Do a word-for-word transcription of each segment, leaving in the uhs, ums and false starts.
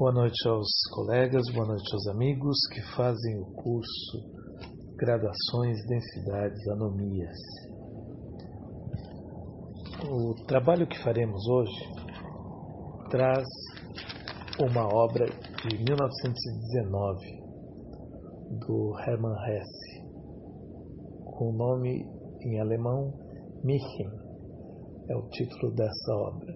Boa noite aos colegas, boa noite aos amigos que fazem o curso Graduações, Densidades, Anomias. O trabalho que faremos hoje traz uma obra de mil novecentos e dezenove do Hermann Hesse, com o nome em alemão Märchen, é o título dessa obra.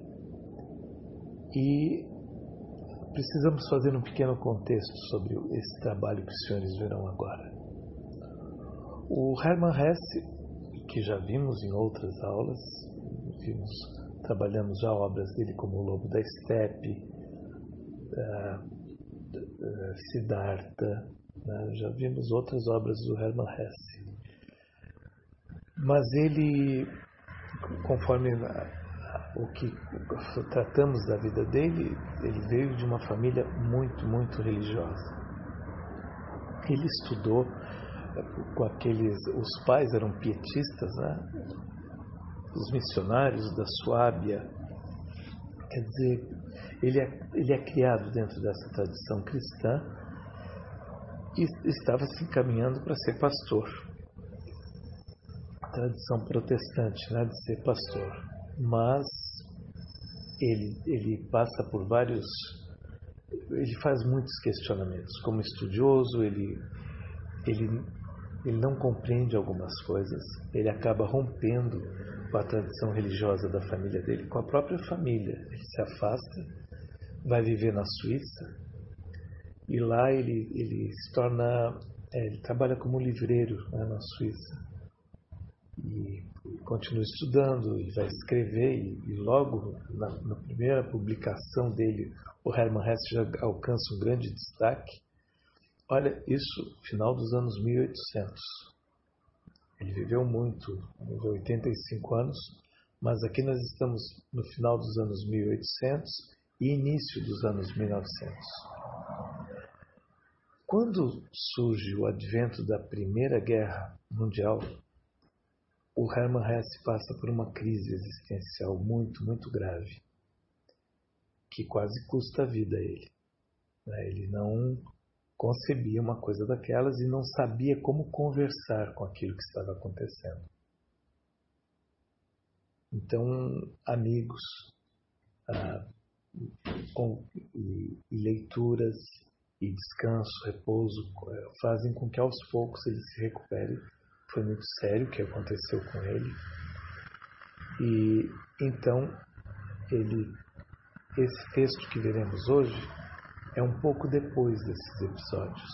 E precisamos fazer um pequeno contexto sobre esse trabalho que os senhores verão agora. O Hermann Hesse, que já vimos em outras aulas, vimos, trabalhamos já obras dele como O Lobo da Estepe, uh, uh, Siddhartha, né? Já vimos outras obras do Hermann Hesse. Mas ele, conforme o que tratamos da vida dele, ele veio de uma família muito, muito religiosa. Ele estudou com aqueles, os pais eram pietistas, né? Os missionários da Suábia. Quer dizer, ele é, ele é criado dentro dessa tradição cristã e estava se encaminhando para ser pastor. Tradição protestante, né? De ser pastor. Mas ele, ele passa por vários, ele faz muitos questionamentos. Como estudioso, ele, ele, ele não compreende algumas coisas, ele acaba rompendo com a tradição religiosa da família dele, com a própria família. Ele se afasta, vai viver na Suíça, e lá ele, ele se torna, é, ele trabalha como livreiro, né, na Suíça. E continua estudando e vai escrever, e, e logo na, na primeira publicação dele o Hermann Hesse já alcança um grande destaque. Olha, isso final dos anos mil e oitocentos. Ele viveu muito, viveu oitenta e cinco anos, mas aqui nós estamos no final dos anos mil e oitocentos e início dos anos mil e novecentos. Quando surge o advento da Primeira Guerra Mundial, o Hermann Hesse passa por uma crise existencial muito, muito grave, que quase custa a vida a ele. Ele não concebia uma coisa daquelas e não sabia como conversar com aquilo que estava acontecendo. Então, amigos ah, com, e, e leituras e descanso, repouso, fazem com que aos poucos ele se recupere. Foi muito sério o que aconteceu com ele. E então, ele, esse texto que veremos hoje é um pouco depois desses episódios.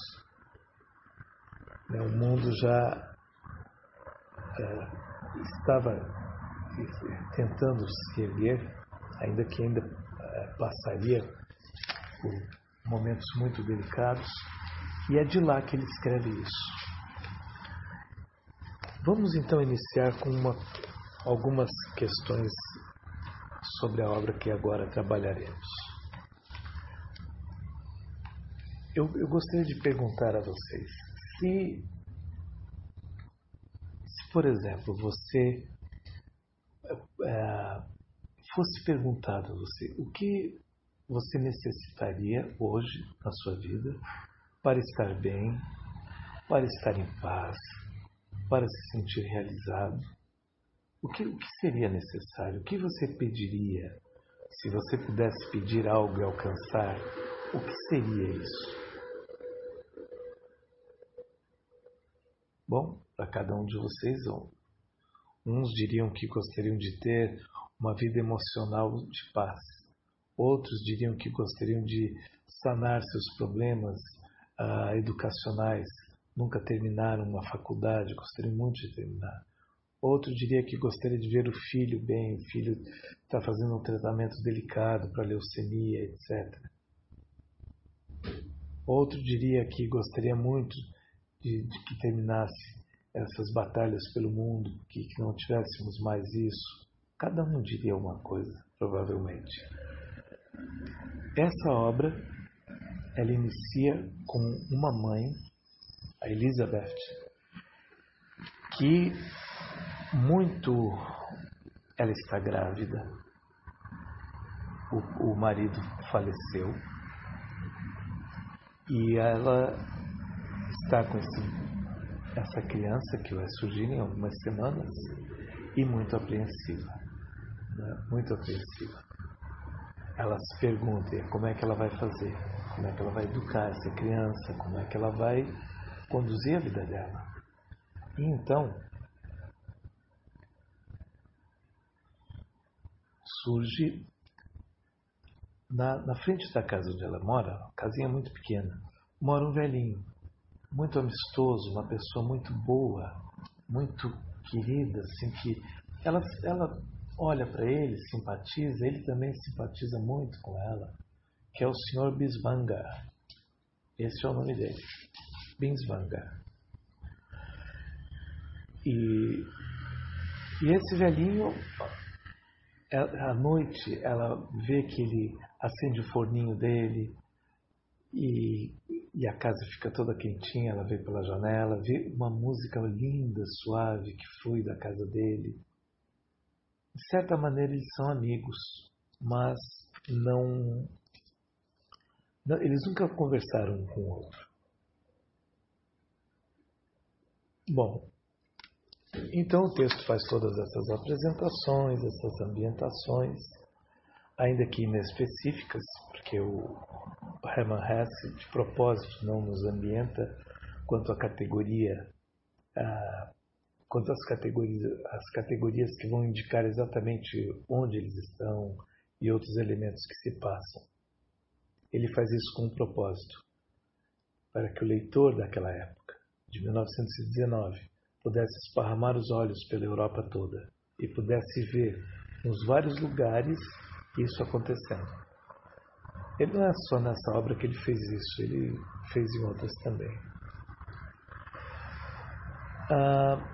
O mundo já é, estava tentando se erguer, ainda que ainda é, passaria por momentos muito delicados, e é de lá que ele escreve isso. Vamos então iniciar com uma, algumas questões sobre a obra que agora trabalharemos. Eu, eu gostaria de perguntar a vocês, se, se por exemplo, você é, fosse perguntado a você o que você necessitaria hoje na sua vida para estar bem, para estar em paz, para se sentir realizado, o que, o que seria necessário? O que você pediria? Se você pudesse pedir algo e alcançar, o que seria isso? Bom, para cada um de vocês, uns diriam que gostariam de ter uma vida emocional de paz. Outros diriam que gostariam de sanar seus problemas uh, educacionais. Nunca terminaram uma faculdade, gostariam muito de terminar. Outro diria que gostaria de ver o filho bem, o filho está fazendo um tratamento delicado para leucemia, etcétera. Outro diria que gostaria muito de, de que terminasse essas batalhas pelo mundo, que, que não tivéssemos mais isso. Cada um diria uma coisa, provavelmente. Essa obra, ela inicia com uma mãe, a Elizabeth, que muito, ela está grávida, o, o marido faleceu, E ela está com esse, essa criança que vai surgir em algumas semanas e muito apreensiva, né? Muito apreensiva. Ela se pergunta como é que ela vai fazer, como é que ela vai educar essa criança, como é que ela vai conduzir a vida dela. E então surge na, na frente da casa onde ela mora, uma casinha muito pequena, mora um velhinho, muito amistoso, uma pessoa muito boa, muito querida, assim, que ela, ela olha para ele, simpatiza, ele também simpatiza muito com ela, que é o senhor Bisvanga. Esse é o nome dele, Bisvanga. E, e esse velhinho, à noite, ela vê que ele acende o forninho dele e, e a casa fica toda quentinha, ela vê pela janela, vê uma música linda, suave, que flui da casa dele. De certa maneira eles são amigos, mas não, não eles nunca conversaram um com o outro. Bom, então o texto faz todas essas apresentações, essas ambientações, ainda que inespecíficas, porque o Hermann Hesse de propósito não nos ambienta quanto à categoria, a, quanto às categorias, as categorias que vão indicar exatamente onde eles estão e outros elementos que se passam. Ele faz isso com um propósito, para que o leitor daquela época, de mil novecentos e dezenove, pudesse esparramar os olhos pela Europa toda e pudesse ver nos vários lugares isso acontecendo. Ele não é só nessa obra que ele fez isso, ele fez em outras também. Ah,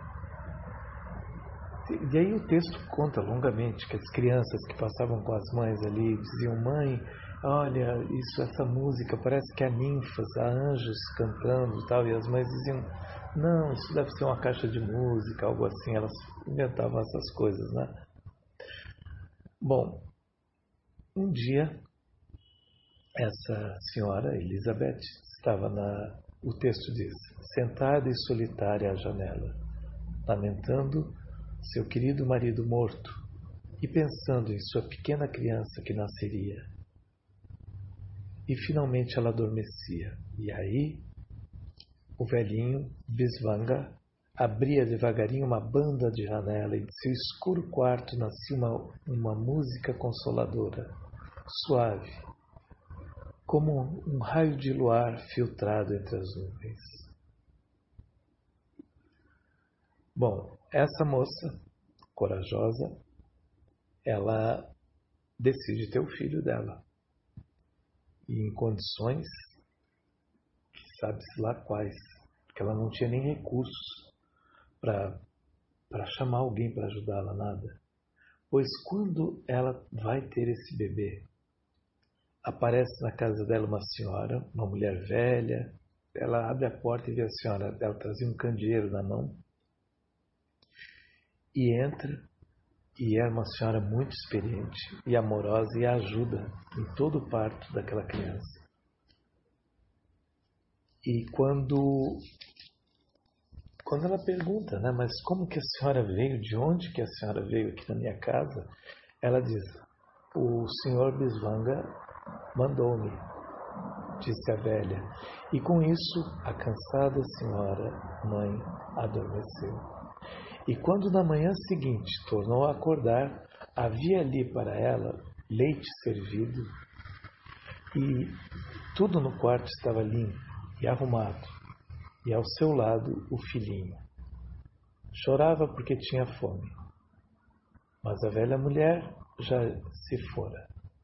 e aí o texto conta longamente que as crianças que passavam com as mães ali diziam: mãe, olha, isso, essa música parece que há ninfas, há anjos cantando e tal, e as mães diziam: não, isso deve ser uma caixa de música, algo assim. Elas inventavam essas coisas, né? Bom, um dia essa senhora, Elizabeth, estava na, o texto diz, sentada e solitária à janela, lamentando seu querido marido morto e pensando em sua pequena criança que nasceria. E finalmente ela adormecia. E aí o velhinho, Bisvanga, abria devagarinho uma banda de janela e de seu escuro quarto nascia uma, uma música consoladora, suave, como um raio de luar filtrado entre as nuvens. Bom, essa moça, corajosa, ela decide ter o filho dela. E em condições, que sabe-se lá quais, porque ela não tinha nem recursos para para chamar alguém para ajudá-la, nada. Pois quando ela vai ter esse bebê, aparece na casa dela uma senhora, uma mulher velha. Ela abre a porta e vê a senhora. Ela trazia um candeeiro na mão. E entra. E é uma senhora muito experiente e amorosa e ajuda em todo o parto daquela criança. E quando, quando ela pergunta, né, mas como que a senhora veio? De onde que a senhora veio aqui na minha casa? Ela diz: o senhor Bisvanga mandou-me, disse a velha, e com isso a cansada senhora mãe adormeceu. E quando na manhã seguinte tornou a acordar, havia ali para ela leite servido e tudo no quarto estava limpo e arrumado, e ao seu lado o filhinho. Chorava porque tinha fome, mas a velha mulher já se fora.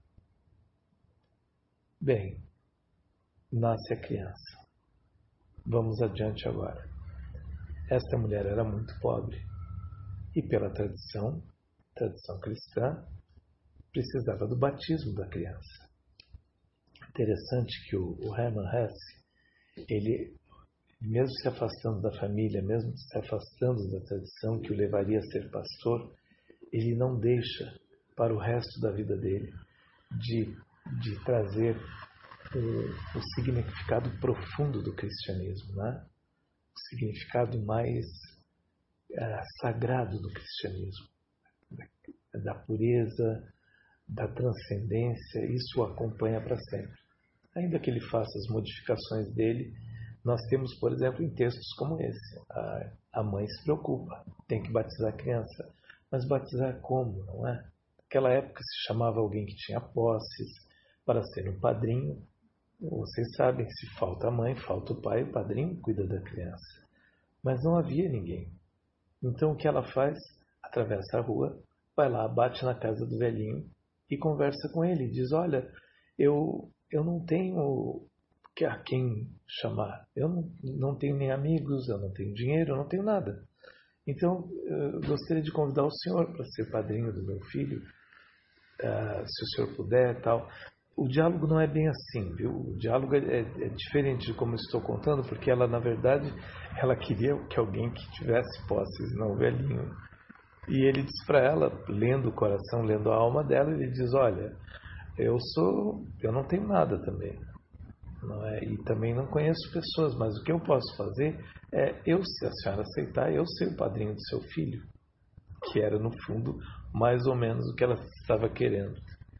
Bem, nasce a criança. Vamos adiante agora. Esta mulher era muito pobre e, pela tradição, tradição cristã, precisava do batismo da criança. Interessante que o, o Hermann Hesse, ele, mesmo se afastando da família, mesmo se afastando da tradição que o levaria a ser pastor, ele não deixa para o resto da vida dele de, de trazer o, o significado profundo do cristianismo, né? O significado mais uh, sagrado do cristianismo, da, da pureza, da transcendência. Isso o acompanha para sempre. Ainda que ele faça as modificações dele, nós temos, por exemplo, em textos como esse, a, a mãe se preocupa, tem que batizar a criança, mas batizar como, não é? Naquela época se chamava alguém que tinha posses para ser um padrinho. Vocês sabem, se falta a mãe, falta o pai, o padrinho cuida da criança. Mas não havia ninguém. Então o que ela faz? Atravessa a rua, vai lá, bate na casa do velhinho e conversa com ele. Diz, olha, eu, eu não tenho a quem chamar. Eu não, não tenho nem amigos, eu não tenho dinheiro, eu não tenho nada. Então eu gostaria de convidar o senhor para ser padrinho do meu filho, uh, se o senhor puder, tal. O diálogo não é bem assim, viu? O diálogo é, é, é diferente de como eu estou contando, porque ela, na verdade, ela queria que alguém que tivesse posses, não o velhinho. E ele diz para ela, lendo o coração, lendo a alma dela, ele diz, olha, eu sou, eu não tenho nada também, não é? E também não conheço pessoas, mas o que eu posso fazer é, eu, se a senhora aceitar, eu ser o padrinho do seu filho, que era, no fundo, mais ou menos o que ela estava querendo.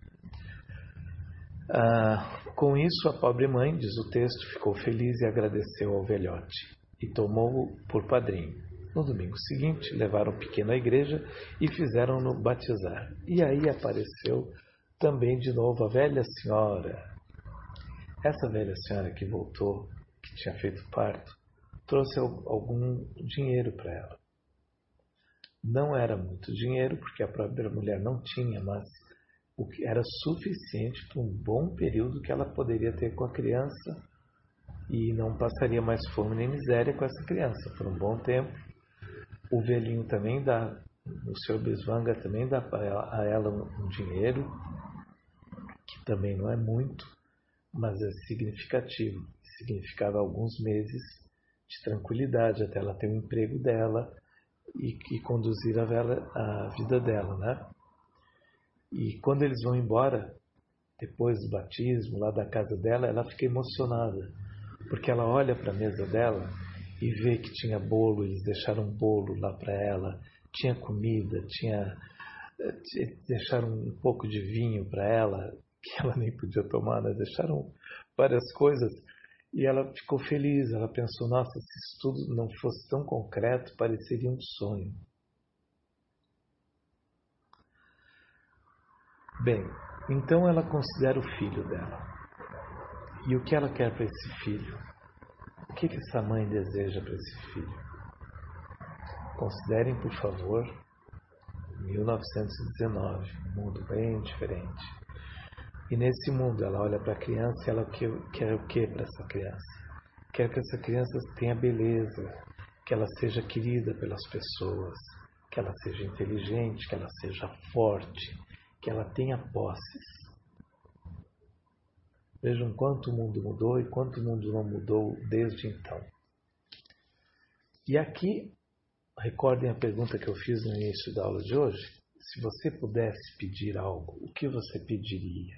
Ah, com isso, a pobre mãe, diz o texto, ficou feliz e agradeceu ao velhote, e tomou-o por padrinho. No domingo seguinte, levaram o pequeno à igreja e fizeram-no batizar. E aí apareceu também de novo a velha senhora. Essa velha senhora que voltou, que tinha feito parto, trouxe algum dinheiro para ela. Não era muito dinheiro, porque a própria mulher não tinha, mas o que era suficiente para um bom período que ela poderia ter com a criança e não passaria mais fome nem miséria com essa criança por um bom tempo. O velhinho também dá, o senhor Bisvanga também dá a ela um dinheiro, que também não é muito, mas é significativo. Significava alguns meses de tranquilidade até ela ter o emprego dela e, e conduzir a, vela, a vida dela, né? E quando eles vão embora, depois do batismo, lá da casa dela, ela fica emocionada, porque ela olha para a mesa dela e vê que tinha bolo, eles deixaram um bolo lá para ela, tinha comida, tinha, deixaram um pouco de vinho para ela, que ela nem podia tomar, né? Deixaram várias coisas, e ela ficou feliz, ela pensou, nossa, se isso tudo não fosse tão concreto, pareceria um sonho. Bem, então ela considera o filho dela. E o que ela quer para esse filho? O que, que essa mãe deseja para esse filho? Considerem, por favor, mil novecentos e dezenove, um mundo bem diferente. E nesse mundo ela olha para a criança e ela quer o que para essa criança? Quer que essa criança tenha beleza, que ela seja querida pelas pessoas, que ela seja inteligente, que ela seja forte, que ela tenha posses. Vejam quanto o mundo mudou e quanto o mundo não mudou desde então. E aqui, recordem a pergunta que eu fiz no início da aula de hoje. Se você pudesse pedir algo, o que você pediria?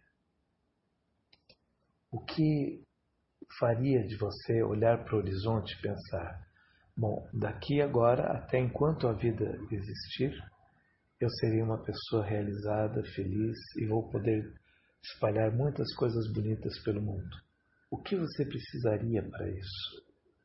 O que faria de você olhar para o horizonte e pensar, bom, daqui agora, até enquanto a vida existir, eu serei uma pessoa realizada, feliz e vou poder espalhar muitas coisas bonitas pelo mundo. O que você precisaria para isso?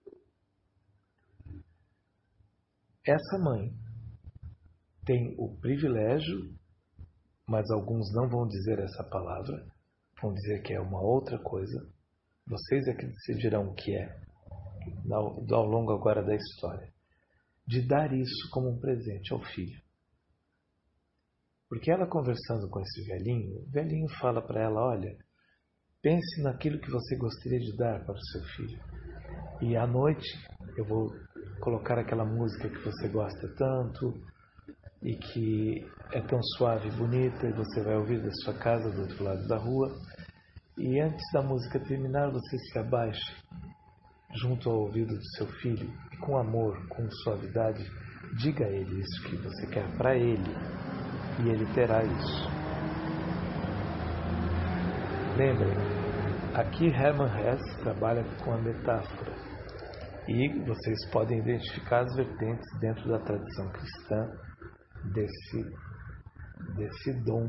Essa mãe tem o privilégio, mas alguns não vão dizer essa palavra, vão dizer que é uma outra coisa. Vocês é que decidirão o que é, ao longo agora da história, de dar isso como um presente ao filho. Porque ela conversando com esse velhinho, o velhinho fala para ela, olha, pense naquilo que você gostaria de dar para o seu filho. E à noite eu vou colocar aquela música que você gosta tanto e que é tão suave e bonita e você vai ouvir da sua casa do outro lado da rua. E antes da música terminar, você se abaixa junto ao ouvido do seu filho e com amor, com suavidade, diga a ele isso que você quer para ele. E ele terá isso. Lembrem, aqui Hermann Hesse trabalha com a metáfora e vocês podem identificar as vertentes dentro da tradição cristã desse, desse dom,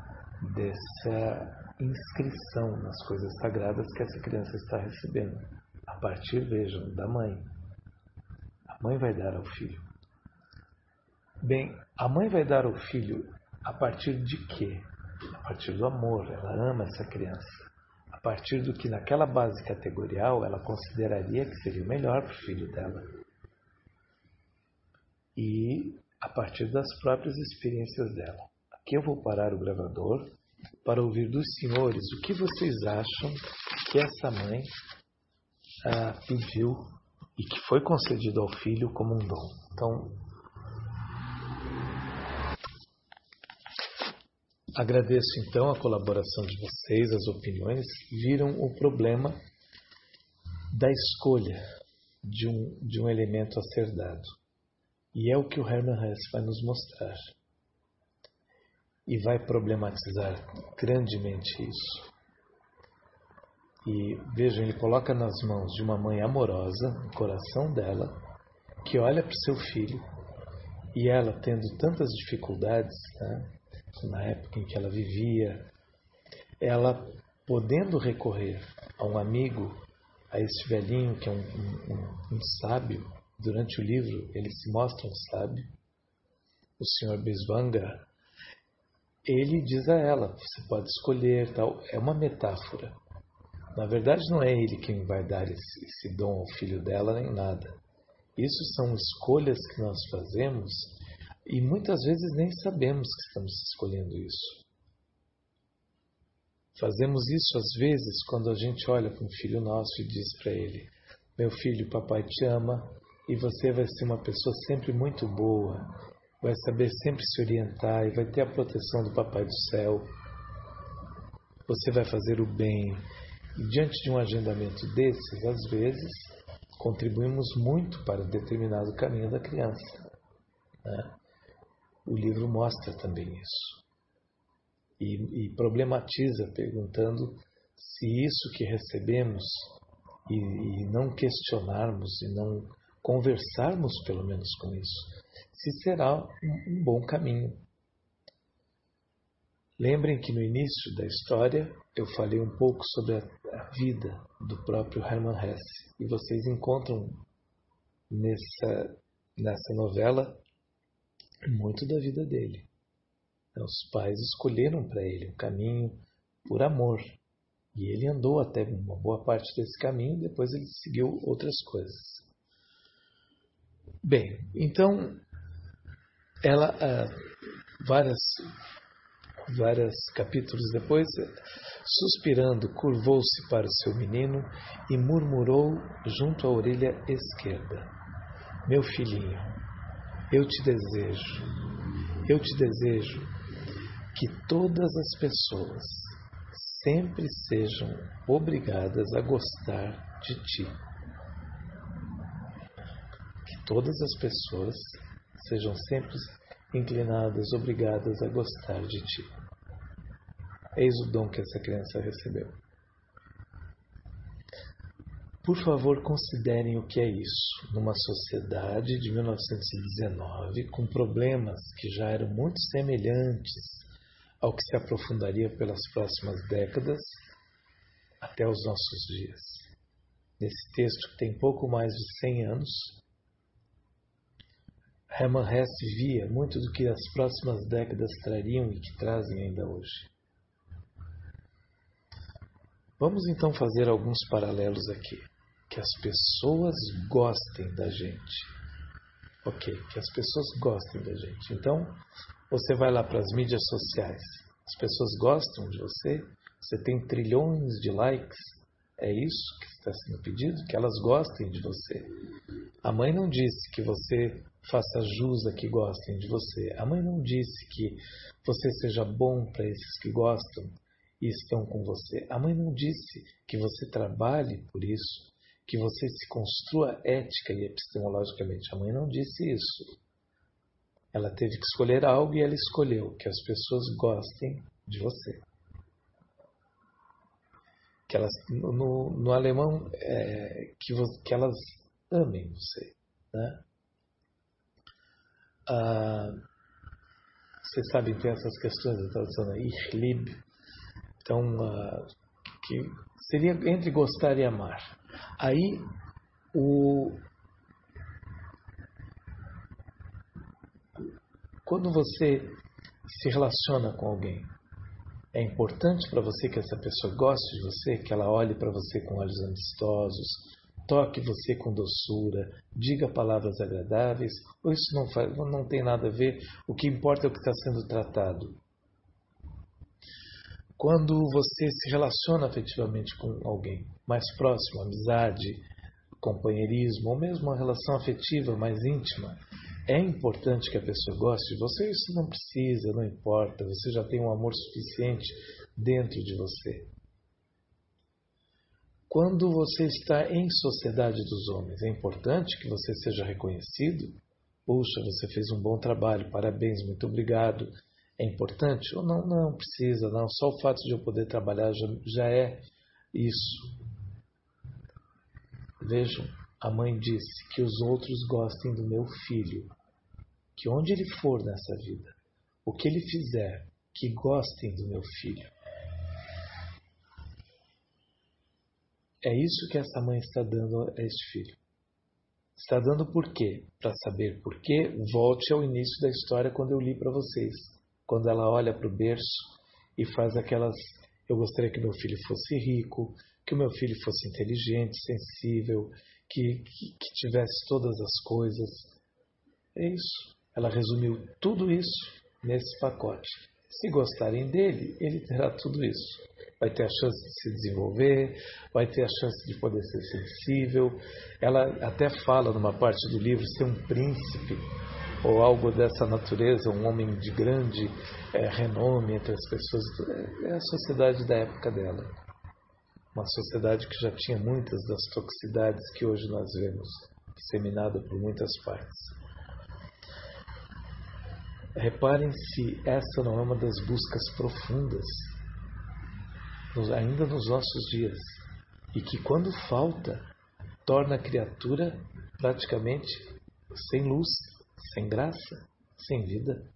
dessa inscrição nas coisas sagradas que essa criança está recebendo. A partir, vejam, da mãe. A mãe vai dar ao filho. Bem, a mãe vai dar ao filho a partir de quê? A partir do amor. Ela ama essa criança. A partir do que naquela base categorial ela consideraria que seria o melhor para o filho dela. E a partir das próprias experiências dela. Aqui eu vou parar o gravador para ouvir dos senhores o que vocês acham que essa mãe ah, pediu e que foi concedido ao filho como um dom. Então, agradeço então a colaboração de vocês, as opiniões. Viram o problema da escolha de um, de um elemento a ser dado. E é o que o Hermann Hesse vai nos mostrar. E vai problematizar grandemente isso. E vejam, ele coloca nas mãos de uma mãe amorosa, no coração dela, que olha para o seu filho, e ela tendo tantas dificuldades, né, na época em que ela vivia, ela podendo recorrer a um amigo, a esse velhinho que é um, um, um sábio. Durante o livro ele se mostra um sábio, o senhor Biswanger. Ele diz a ela, você pode escolher, tal. É uma metáfora. Na verdade não é ele quem vai dar esse, esse dom ao filho dela, nem nada. Isso são escolhas que nós fazemos e muitas vezes nem sabemos que estamos escolhendo isso. Fazemos isso às vezes quando a gente olha para um filho nosso e diz para ele, meu filho, papai te ama e você vai ser uma pessoa sempre muito boa, vai saber sempre se orientar e vai ter a proteção do papai do céu. Você vai fazer o bem. E diante de um agendamento desses, às vezes, contribuímos muito para determinado caminho da criança, né? O livro mostra também isso. E, e problematiza, perguntando se isso que recebemos e, e não questionarmos e não conversarmos pelo menos com isso, se será um, um bom caminho. Lembrem que no início da história eu falei um pouco sobre a, a vida do próprio Hermann Hesse. E vocês encontram nessa, nessa novela muito da vida dele. Os pais escolheram para ele um caminho por amor. E ele andou até uma boa parte desse caminho, depois ele seguiu outras coisas. Bem, então, ela, ah, várias, vários capítulos depois, suspirando, curvou-se para o seu menino e murmurou junto à orelha esquerda. Meu filhinho, eu te desejo, eu te desejo que todas as pessoas sempre sejam obrigadas a gostar de ti. Que todas as pessoas sejam sempre inclinadas, obrigadas a gostar de ti. Eis o dom que essa criança recebeu. Por favor, considerem o que é isso. Numa sociedade de mil novecentos e dezenove, com problemas que já eram muito semelhantes ao que se aprofundaria pelas próximas décadas até os nossos dias. Nesse texto, que tem pouco mais de cem anos, Hermann Hesse via muito do que as próximas décadas trariam e que trazem ainda hoje. Vamos então fazer alguns paralelos aqui. Que as pessoas gostem da gente. Ok, que as pessoas gostem da gente. Então, você vai lá para as mídias sociais. As pessoas gostam de você. Você tem trilhões de likes. É isso que está sendo pedido? Que elas gostem de você. A mãe não disse que você faça jus a que gostem de você. A mãe não disse que você seja bom para esses que gostam e estão com você. A mãe não disse que você trabalhe por isso, que você se construa ética e epistemologicamente. A mãe não disse isso. Ela teve que escolher algo e ela escolheu que as pessoas gostem de você. Que que elas, no, no alemão, é, que, que elas amem você, né? Ah, vocês sabem, tem essas questões da tradução, né? Ich lieb, então, ah, que seria entre gostar e amar. Aí, o, quando você se relaciona com alguém, é importante para você que essa pessoa goste de você, que ela olhe para você com olhos amistosos, toque você com doçura, diga palavras agradáveis, ou isso não, faz, não tem nada a ver, o que importa é o que está sendo tratado. Quando você se relaciona afetivamente com alguém mais próximo, amizade, companheirismo, ou mesmo uma relação afetiva mais íntima, é importante que a pessoa goste de você. Isso não precisa, não importa, você já tem um amor suficiente dentro de você. Quando você está em sociedade dos homens, é importante que você seja reconhecido. Puxa, você fez um bom trabalho, parabéns, muito obrigado. É importante? Ou não, não precisa, não. Só o fato de eu poder trabalhar já, já é isso. Vejam, a mãe disse que os outros gostem do meu filho. Que onde ele for nessa vida, o que ele fizer, que gostem do meu filho. É isso que essa mãe está dando a este filho. Está dando por quê? Para saber por quê, volte ao início da história quando eu li para vocês. Quando ela olha para o berço e faz aquelas... Eu gostaria que meu filho fosse rico, que o meu filho fosse inteligente, sensível, que, que, que tivesse todas as coisas. É isso. Ela resumiu tudo isso nesse pacote. Se gostarem dele, ele terá tudo isso. Vai ter a chance de se desenvolver, vai ter a chance de poder ser sensível. Ela até fala numa parte do livro ser um príncipe ou algo dessa natureza, um homem de grande é, renome entre as pessoas. É a sociedade da época dela. Uma sociedade que já tinha muitas das toxicidades que hoje nós vemos, disseminada por muitas partes. Reparem se essa não é uma das buscas profundas, ainda nos nossos dias, e que quando falta, torna a criatura praticamente sem luz, sem graça, sem vida.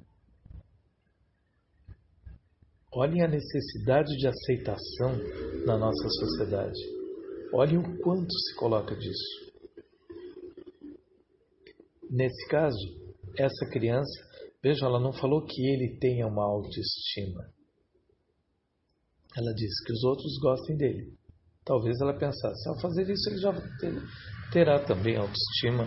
Olhem a necessidade de aceitação na nossa sociedade. Olhem o quanto se coloca disso. Nesse caso, essa criança, vejam, ela não falou que ele tenha uma autoestima. Ela disse que os outros gostem dele. Talvez ela pensasse, ao fazer isso ele já terá também autoestima.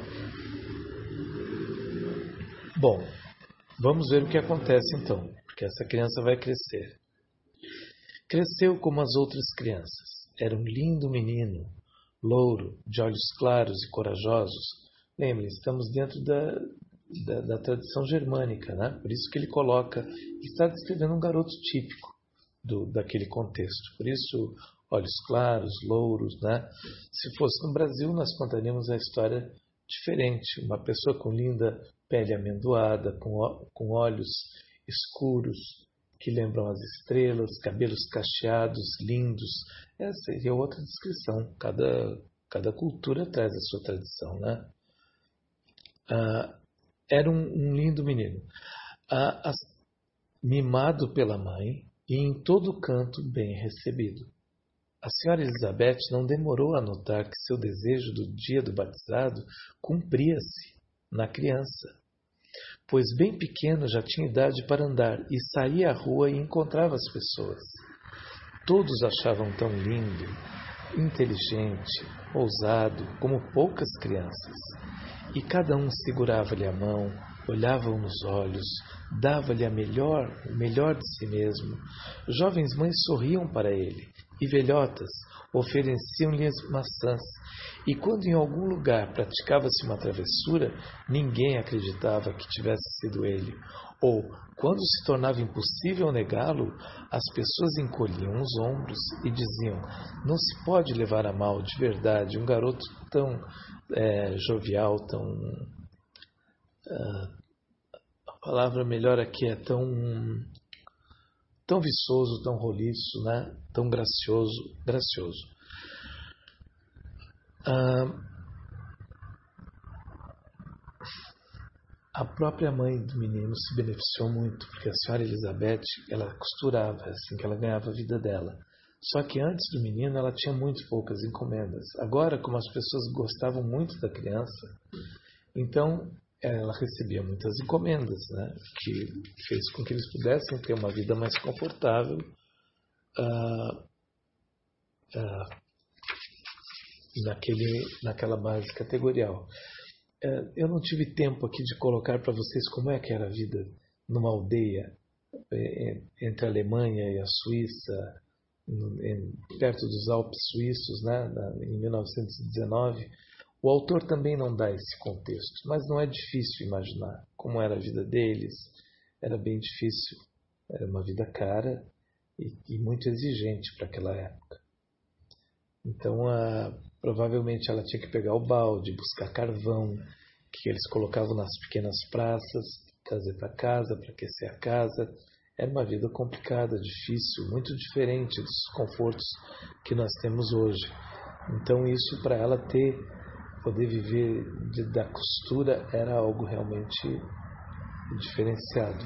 Bom, vamos ver o que acontece então, porque essa criança vai crescer. Cresceu como as outras crianças. Era um lindo menino, louro, de olhos claros e corajosos. Lembrem, estamos dentro da... Da, da tradição germânica, né? Por isso que ele coloca, ele está descrevendo um garoto típico do, daquele contexto. Por isso, olhos claros, louros, né? Se fosse no Brasil, nós contaríamos a história diferente. Uma pessoa com linda pele amendoada, com, com olhos escuros, que lembram as estrelas, cabelos cacheados, lindos. Essa seria outra descrição. Cada, cada cultura traz a sua tradição, né? Ah, Era um, um lindo menino, ah, as, mimado pela mãe e em todo canto bem recebido. A senhora Elizabeth não demorou a notar que seu desejo do dia do batizado cumpria-se na criança, pois bem pequeno já tinha idade para andar e saía à rua e encontrava as pessoas. Todos achavam tão lindo, inteligente, ousado, como poucas crianças. E cada um segurava-lhe a mão, olhava-o nos olhos, dava-lhe a melhor, o melhor de si mesmo. Jovens mães sorriam para ele, e velhotas ofereciam-lhe maçãs. E quando em algum lugar praticava-se uma travessura, ninguém acreditava que tivesse sido ele. Ou, quando se tornava impossível negá-lo, as pessoas encolhiam os ombros e diziam: não se pode levar a mal de verdade um garoto tão é, jovial, tão... Uh, a palavra melhor aqui é tão... tão viçoso, tão roliço, né? Tão gracioso, gracioso. Ah, a própria mãe do menino se beneficiou muito, porque a senhora Elizabeth, ela costurava, assim que ela ganhava a vida dela. Só que antes do menino ela tinha muito poucas encomendas. Agora, como as pessoas gostavam muito da criança, então ela recebia muitas encomendas, né? Que fez com que eles pudessem ter uma vida mais confortável ah, ah, naquele, naquela base categorial. Eu não tive tempo aqui de colocar para vocês como é que era a vida numa aldeia entre a Alemanha e a Suíça, perto dos Alpes suíços, né, em mil novecentos e dezenove. O autor também não dá esse contexto, mas não é difícil imaginar como era a vida deles. Era bem difícil, era uma vida cara e, e muito exigente para aquela época. Então, a, provavelmente ela tinha que pegar o balde, buscar carvão, que eles colocavam nas pequenas praças, trazer para casa, para aquecer a casa. Era uma vida complicada, difícil, muito diferente dos confortos que nós temos hoje. Então, isso para ela ter, poder viver de, da costura era algo realmente diferenciado.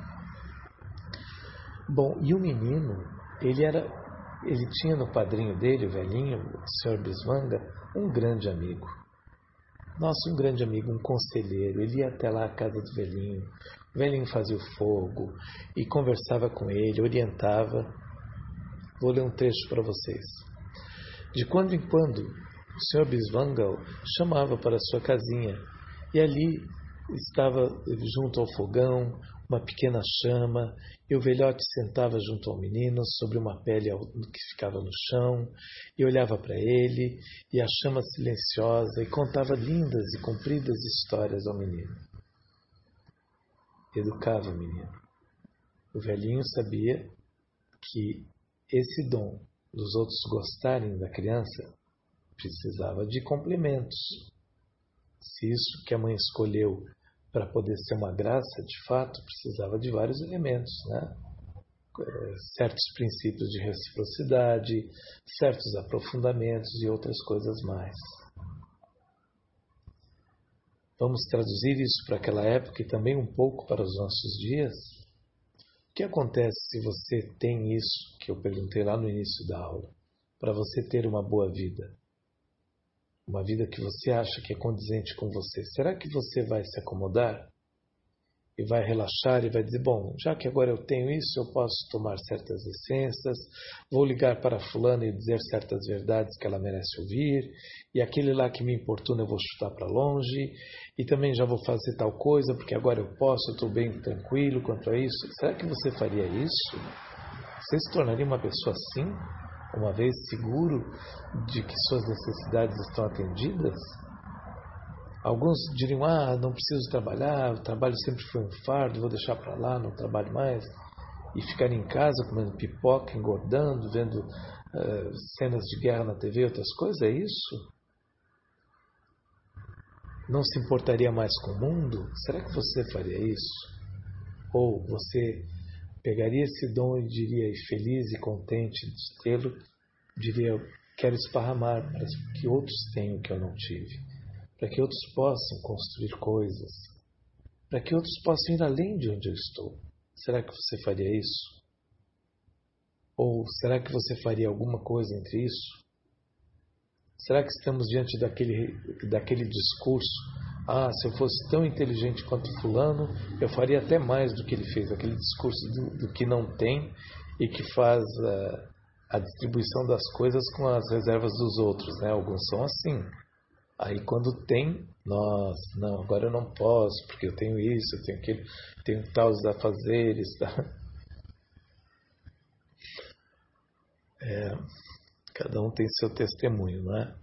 Bom, e o menino, ele era... Ele tinha no padrinho dele, o velhinho, o senhor Biswanga, um grande amigo. Nossa, um grande amigo, um conselheiro. Ele ia até lá à casa do velhinho. O velhinho fazia o fogo e conversava com ele, orientava. Vou ler um trecho para vocês. De quando em quando, o senhor Biswanga chamava para sua casinha e ali estava junto ao fogão, uma pequena chama, e o velhote sentava junto ao menino sobre uma pele que ficava no chão e olhava para ele e a chama silenciosa e contava lindas e compridas histórias ao menino. Educava o menino. O velhinho sabia que esse dom dos outros gostarem da criança precisava de complementos. Se isso que a mãe escolheu para poder ser uma graça, de fato, precisava de vários elementos, né? Certos princípios de reciprocidade, certos aprofundamentos e outras coisas mais. Vamos traduzir isso para aquela época e também um pouco para os nossos dias? O que acontece se você tem isso, que eu perguntei lá no início da aula, para você ter uma boa vida? Uma vida que você acha que é condizente com você. Será que você vai se acomodar? E vai relaxar e vai dizer, bom, já que agora eu tenho isso, eu posso tomar certas licenças, vou ligar para fulano e dizer certas verdades que ela merece ouvir, e aquele lá que me importuna eu vou chutar para longe, e também já vou fazer tal coisa, porque agora eu posso, eu estou bem tranquilo quanto a isso. Será que você faria isso? Você se tornaria uma pessoa assim? Uma vez seguro de que suas necessidades estão atendidas? Alguns diriam, ah, não preciso trabalhar, o trabalho sempre foi um fardo, vou deixar para lá, não trabalho mais. E ficar em casa comendo pipoca, engordando, vendo uh, cenas de guerra na T V, outras coisas, é isso? Não se importaria mais com o mundo? Será que você faria isso? Ou você pegaria esse dom e diria, feliz e contente de tê-lo, diria, quero esparramar para que outros tenham o que eu não tive, para que outros possam construir coisas, para que outros possam ir além de onde eu estou. Será que você faria isso? Ou será que você faria alguma coisa entre isso? Será que estamos diante daquele, daquele discurso, ah, se eu fosse tão inteligente quanto fulano, eu faria até mais do que ele fez, aquele discurso do, do que não tem e que faz uh, a distribuição das coisas com as reservas dos outros, né? Alguns são assim. Aí quando tem, nossa, não, agora eu não posso, porque eu tenho isso, eu tenho aquilo, tenho tais afazeres, tá? É, cada um tem seu testemunho, não é?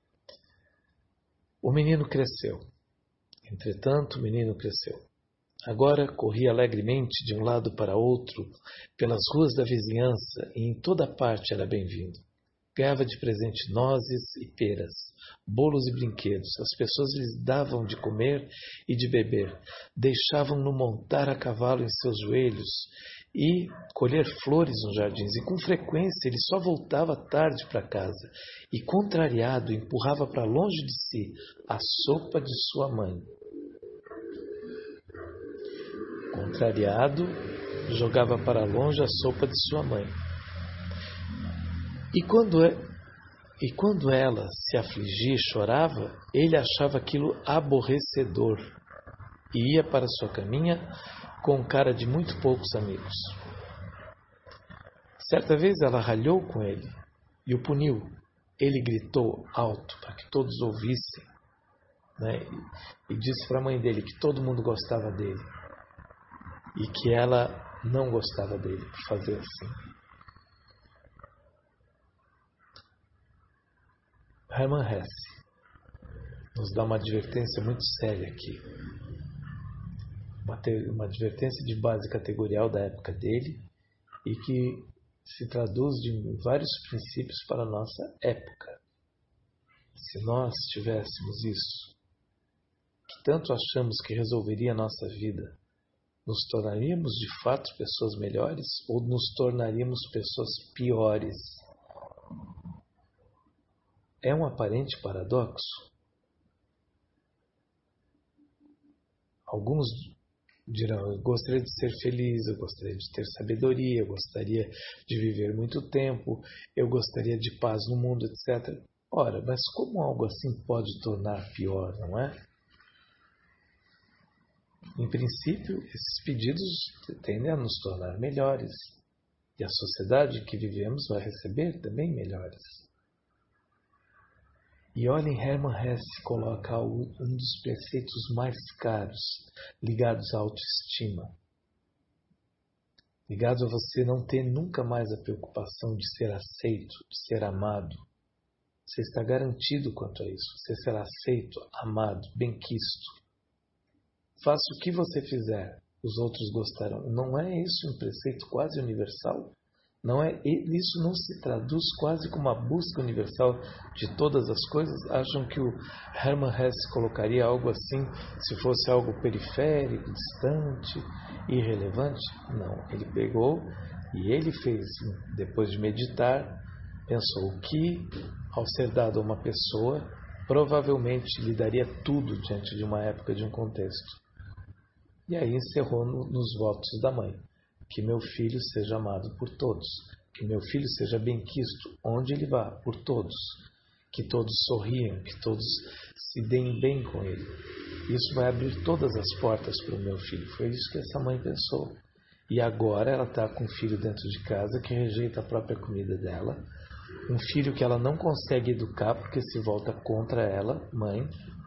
O menino cresceu. Entretanto, o menino cresceu. Agora corria alegremente de um lado para outro, pelas ruas da vizinhança, e em toda parte era bem-vindo. Ganhava de presente nozes e peras, bolos e brinquedos. As pessoas lhes davam de comer e de beber. Deixavam-no montar a cavalo em seus joelhos e colher flores nos jardins, e com frequência ele só voltava tarde para casa e, contrariado, empurrava para longe de si a sopa de sua mãe. Contrariado, jogava para longe a sopa de sua mãe. E quando, e quando ela se afligia e chorava, ele achava aquilo aborrecedor e ia para sua caminha com cara de muito poucos amigos. Certa vez ela ralhou com ele e o puniu. Ele gritou alto para que todos ouvissem, né? E disse para a mãe dele que todo mundo gostava dele e que ela não gostava dele por fazer assim. Hermann Hesse nos dá uma advertência muito séria aqui. Uma, te, uma advertência de base categorial da época dele e que se traduz de vários princípios para a nossa época. Se nós tivéssemos isso, que tanto achamos que resolveria a nossa vida, nos tornaríamos de fato pessoas melhores ou nos tornaríamos pessoas piores? É um aparente paradoxo. Alguns dirão, eu gostaria de ser feliz, eu gostaria de ter sabedoria, eu gostaria de viver muito tempo, eu gostaria de paz no mundo, etcétera. Ora, mas como algo assim pode tornar pior, não é? Em princípio, esses pedidos tendem a nos tornar melhores. E a sociedade em que vivemos vai receber também melhores. E olhem, Hermann Hesse coloca um dos preceitos mais caros ligados à autoestima. Ligados a você não ter nunca mais a preocupação de ser aceito, de ser amado. Você está garantido quanto a isso. Você será aceito, amado, benquisto. Faça o que você fizer, os outros gostarão. Não é isso um preceito quase universal? Não é, isso não se traduz quase como uma busca universal de todas as coisas? Acham que o Hermann Hesse colocaria algo assim se fosse algo periférico, distante, irrelevante? Não, ele pegou e ele fez, depois de meditar, pensou que, ao ser dado a uma pessoa, provavelmente lhe daria tudo diante de uma época, de um contexto. E aí encerrou no, nos votos da mãe. Que meu filho seja amado por todos. Que meu filho seja benquisto onde ele vá, por todos. Que todos sorriam, que todos se deem bem com ele. Isso vai abrir todas as portas para o meu filho. Foi isso que essa mãe pensou. E agora ela está com um filho dentro de casa que rejeita a própria comida dela. Um filho que ela não consegue educar porque se volta contra ela, mãe.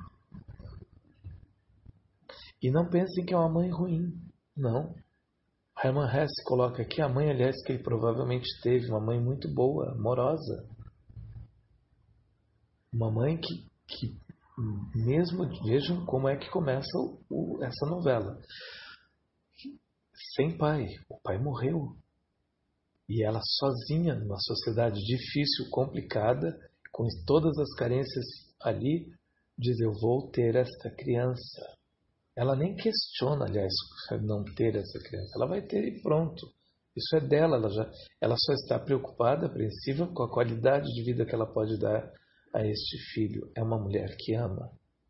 E não pensem que é uma mãe ruim. Não. Hermann Hesse coloca aqui a mãe, aliás, que ele provavelmente teve, uma mãe muito boa, amorosa. Uma mãe que, que mesmo, vejam como é que começa o, o, essa novela. Sem pai, o pai morreu. E ela sozinha, numa sociedade difícil, complicada, com todas as carências ali, diz, eu vou ter esta criança. Ela nem questiona, aliás, não ter essa criança. Ela vai ter e pronto. Isso é dela. Ela, já, ela só está preocupada, apreensiva, com a qualidade de vida que ela pode dar a este filho. É uma mulher que ama.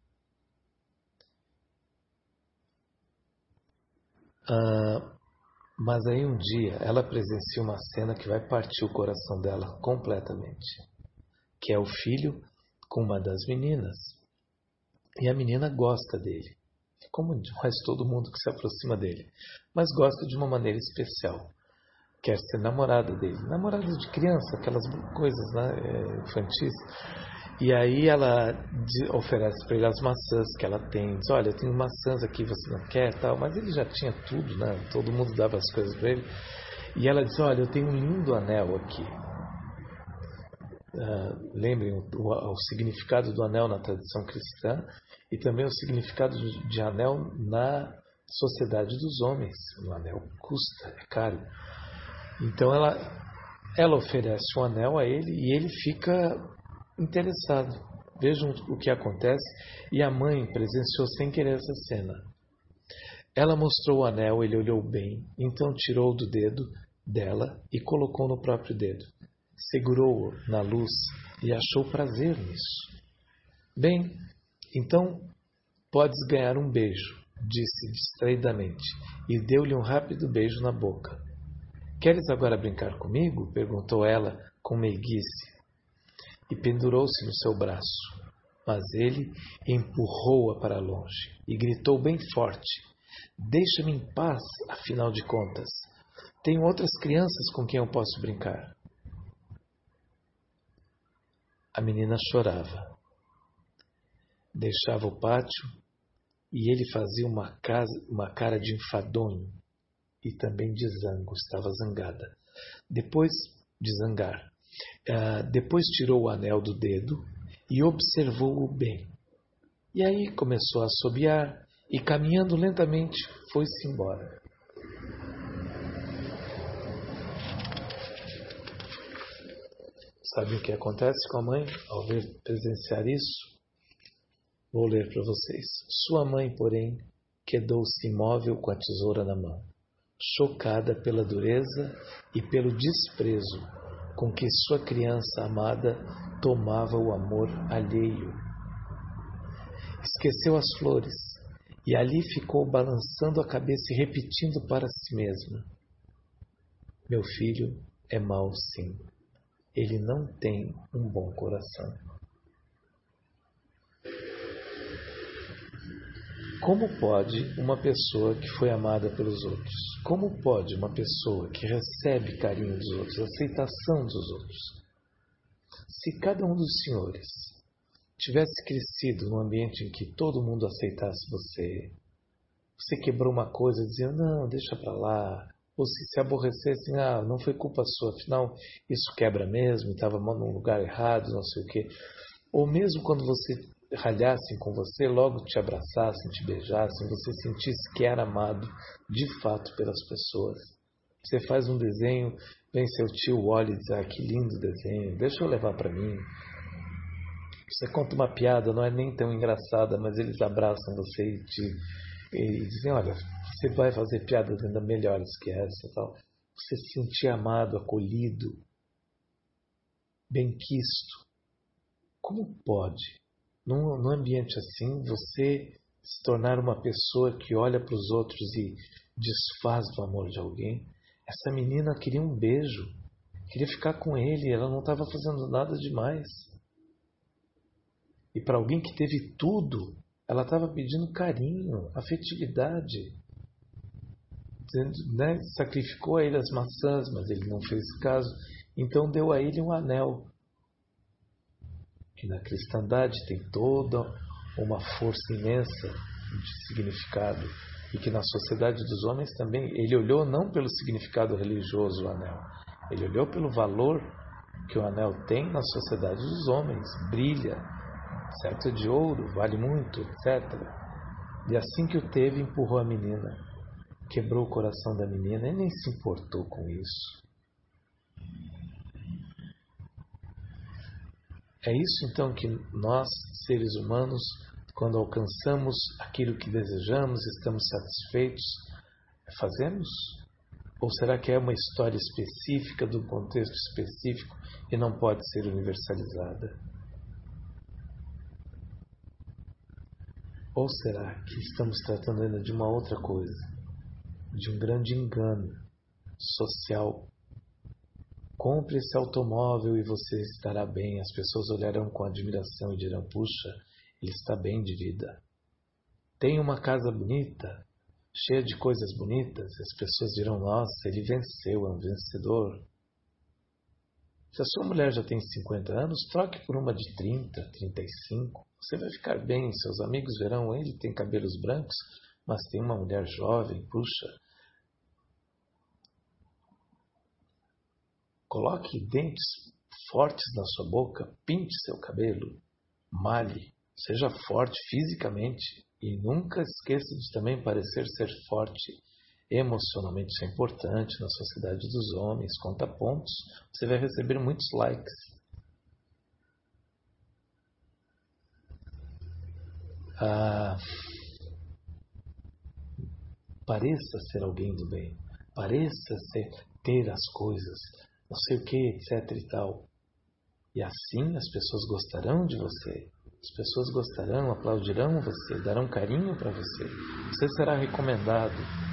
Ah, mas aí um dia ela presencia uma cena que vai partir o coração dela completamente. Que é o filho com uma das meninas. E a menina gosta dele. Como quase todo mundo que se aproxima dele, mas gosta de uma maneira especial. Quer ser namorada dele, namorada de criança, aquelas coisas, né, infantis. E aí ela oferece para ele as maçãs que ela tem, diz, olha, eu tenho maçãs aqui, você não quer, tal, mas ele já tinha tudo, né? Todo mundo dava as coisas para ele. E ela diz, olha, eu tenho um lindo anel aqui. Uh, lembrem o, o, o significado do anel na tradição cristã e também o significado de, de anel na sociedade dos homens. O anel custa, é caro. Então ela, ela oferece um anel a ele e ele fica interessado. Vejam o que acontece. E a mãe presenciou sem querer essa cena. Ela mostrou o anel, ele olhou bem, então tirou do dedo dela e colocou no próprio dedo. Segurou-o na luz e achou prazer nisso. Bem, então podes ganhar um beijo, disse distraidamente, e deu-lhe um rápido beijo na boca. Queres agora brincar comigo? Perguntou ela com meiguice, e pendurou-se no seu braço. Mas ele empurrou-a para longe e gritou bem forte: Deixa-me em paz, afinal de contas. Tenho outras crianças com quem eu posso brincar. A menina chorava. Deixava o pátio e ele fazia uma, casa, uma cara de enfadonho e também de zango. Estava zangada. Depois de zangar, uh, depois tirou o anel do dedo e observou-o bem. E aí começou a assobiar e, caminhando lentamente, foi-se embora. Sabe o que acontece com a mãe ao ver presenciar isso? Vou ler para vocês. Sua mãe, porém, quedou-se imóvel com a tesoura na mão, chocada pela dureza e pelo desprezo com que sua criança amada tomava o amor alheio. Esqueceu as flores e ali ficou balançando a cabeça e repetindo para si mesma: Meu filho é mau, sim. Ele não tem um bom coração. Como pode uma pessoa que foi amada pelos outros, como pode uma pessoa que recebe carinho dos outros, aceitação dos outros, se cada um dos senhores tivesse crescido num ambiente em que todo mundo aceitasse você, você quebrou uma coisa dizendo, não, deixa pra lá, ou se se aborrecesse, ah, não foi culpa sua, afinal isso quebra mesmo, estava num lugar errado, não sei o quê. Ou mesmo quando você ralhassem com você, logo te abraçassem, te beijassem, você sentisse que era amado de fato pelas pessoas. Você faz um desenho, vem seu tio, olha e diz, ah, que lindo desenho, deixa eu levar para mim. Você conta uma piada, não é nem tão engraçada, mas eles abraçam você e, te, e dizem, olha, você vai fazer piadas ainda melhores que essa. Tal. Você se sentir amado, acolhido, benquisto. Como pode, num, num ambiente assim, você se tornar uma pessoa que olha para os outros e desfaz do amor de alguém? Essa menina queria um beijo, queria ficar com ele, ela não estava fazendo nada demais. E para alguém que teve tudo, ela estava pedindo carinho, afetividade. Dizendo, né? Sacrificou a ele as maçãs, mas ele não fez caso. Então deu a ele um anel. Que na cristandade tem toda uma força imensa de significado. E que na sociedade dos homens também, ele olhou não pelo significado religioso do anel. Ele olhou pelo valor que o anel tem na sociedade dos homens. Brilha. Certo de ouro, vale muito, etcétera. E assim que o teve, empurrou a menina. Quebrou o coração da menina e nem se importou com isso. É isso então que nós, seres humanos, quando alcançamos aquilo que desejamos, estamos satisfeitos, fazemos? Ou será que é uma história específica, de um contexto específico e não pode ser universalizada? Ou será que estamos tratando ainda de uma outra coisa? De um grande engano social? Compre esse automóvel e você estará bem. As pessoas olharão com admiração e dirão, puxa, ele está bem de vida. Tem uma casa bonita, cheia de coisas bonitas. As pessoas dirão, nossa, ele venceu, é um vencedor. Se a sua mulher já tem cinquenta anos, troque por uma de trinta, trinta e cinco. Você vai ficar bem, seus amigos verão, ele tem cabelos brancos, mas tem uma mulher jovem, puxa. Coloque dentes fortes na sua boca, pinte seu cabelo, malhe, seja forte fisicamente e nunca esqueça de também parecer ser forte emocionalmente. Isso é importante na sociedade dos homens, conta pontos, você vai receber muitos likes. Ah, pareça ser alguém do bem, pareça ser, ter as coisas, não sei o que, etc e tal. E assim as pessoas gostarão de você, as pessoas gostarão, aplaudirão você, darão carinho para você, você será recomendado.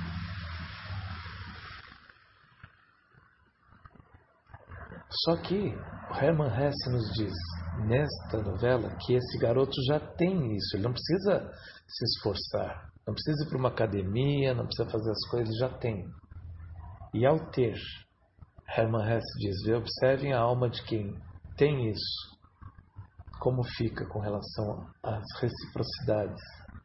Só que o Hermann Hesse nos diz, nesta novela, que esse garoto já tem isso, ele não precisa se esforçar, não precisa ir para uma academia, não precisa fazer as coisas, ele já tem. E ao ter, Hermann Hesse diz, observem a alma de quem tem isso, como fica com relação às reciprocidades.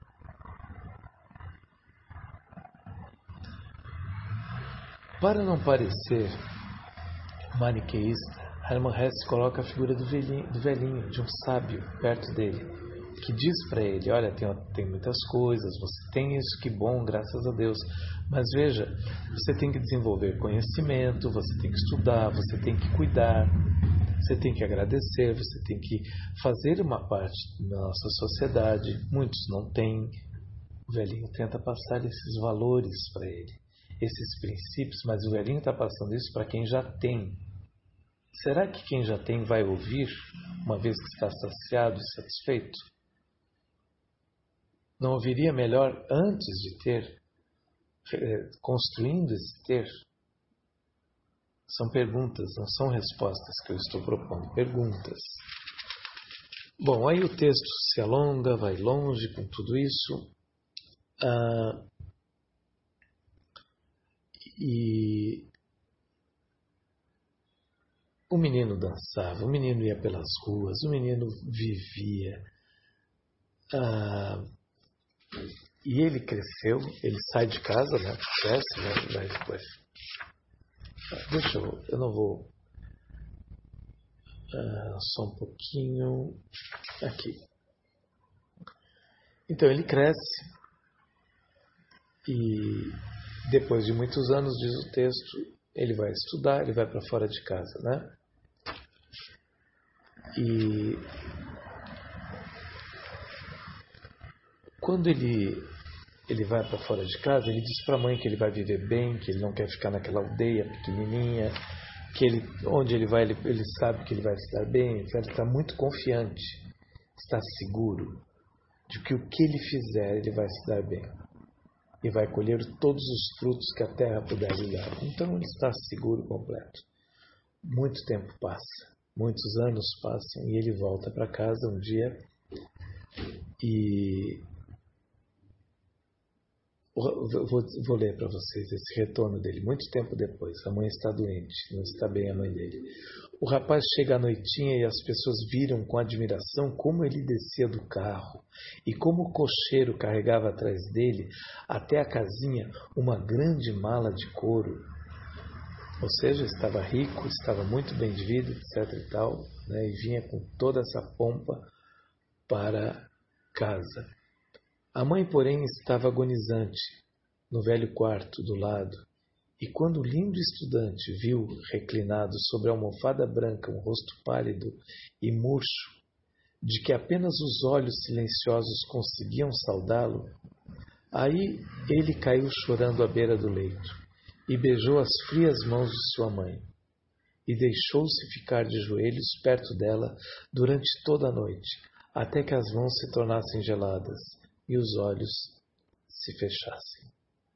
Para não parecer maniqueísta, Hermann Hesse coloca a figura do velhinho, do velhinho, de um sábio, perto dele, que diz para ele, olha, tem, tem muitas coisas, você tem isso, que bom, graças a Deus, mas veja, você tem que desenvolver conhecimento, você tem que estudar, você tem que cuidar, você tem que agradecer, você tem que fazer uma parte da nossa sociedade, muitos não têm. O velhinho tenta passar esses valores para ele, esses princípios, mas o velhinho está passando isso para quem já tem. Será que quem já tem vai ouvir, uma vez que está saciado e satisfeito? Não ouviria melhor antes de ter, construindo esse ter? São perguntas, não são respostas que eu estou propondo, perguntas. Bom, aí o texto se alonga, vai longe com tudo isso. Ah, e o menino dançava, o menino ia pelas ruas, o menino vivia. Ah, e ele cresceu, ele sai de casa, né? Cresce, né? Vai depois. Deixa eu, eu não vou. Ah, só um pouquinho. Aqui. Então ele cresce e depois de muitos anos, diz o texto, ele vai estudar, ele vai para fora de casa, né? E quando ele, ele vai para fora de casa, ele diz para a mãe que ele vai viver bem, que ele não quer ficar naquela aldeia pequenininha, que ele, onde ele vai, ele, ele sabe que ele vai se dar bem, ele está muito confiante, está seguro de que o que ele fizer, ele vai se dar bem. E vai colher todos os frutos que a terra puder lhe dar. Então ele está seguro completo. Muito tempo passa, muitos anos passam e ele volta para casa um dia e vou, vou ler para vocês esse retorno dele. Muito tempo depois, a mãe está doente, não está bem a mãe dele. O rapaz chega à noitinha e as pessoas viram com admiração como ele descia do carro e como o cocheiro carregava atrás dele até a casinha uma grande mala de couro. Ou seja, estava rico, estava muito bem de vida, etc e tal, né, e vinha com toda essa pompa para casa. A mãe, porém, estava agonizante no velho quarto do lado. E quando o lindo estudante viu, reclinado sobre a almofada branca, um rosto pálido e murcho, de que apenas os olhos silenciosos conseguiam saudá-lo, aí ele caiu chorando à beira do leito e beijou as frias mãos de sua mãe e deixou-se ficar de joelhos perto dela durante toda a noite, até que as mãos se tornassem geladas e os olhos se fechassem.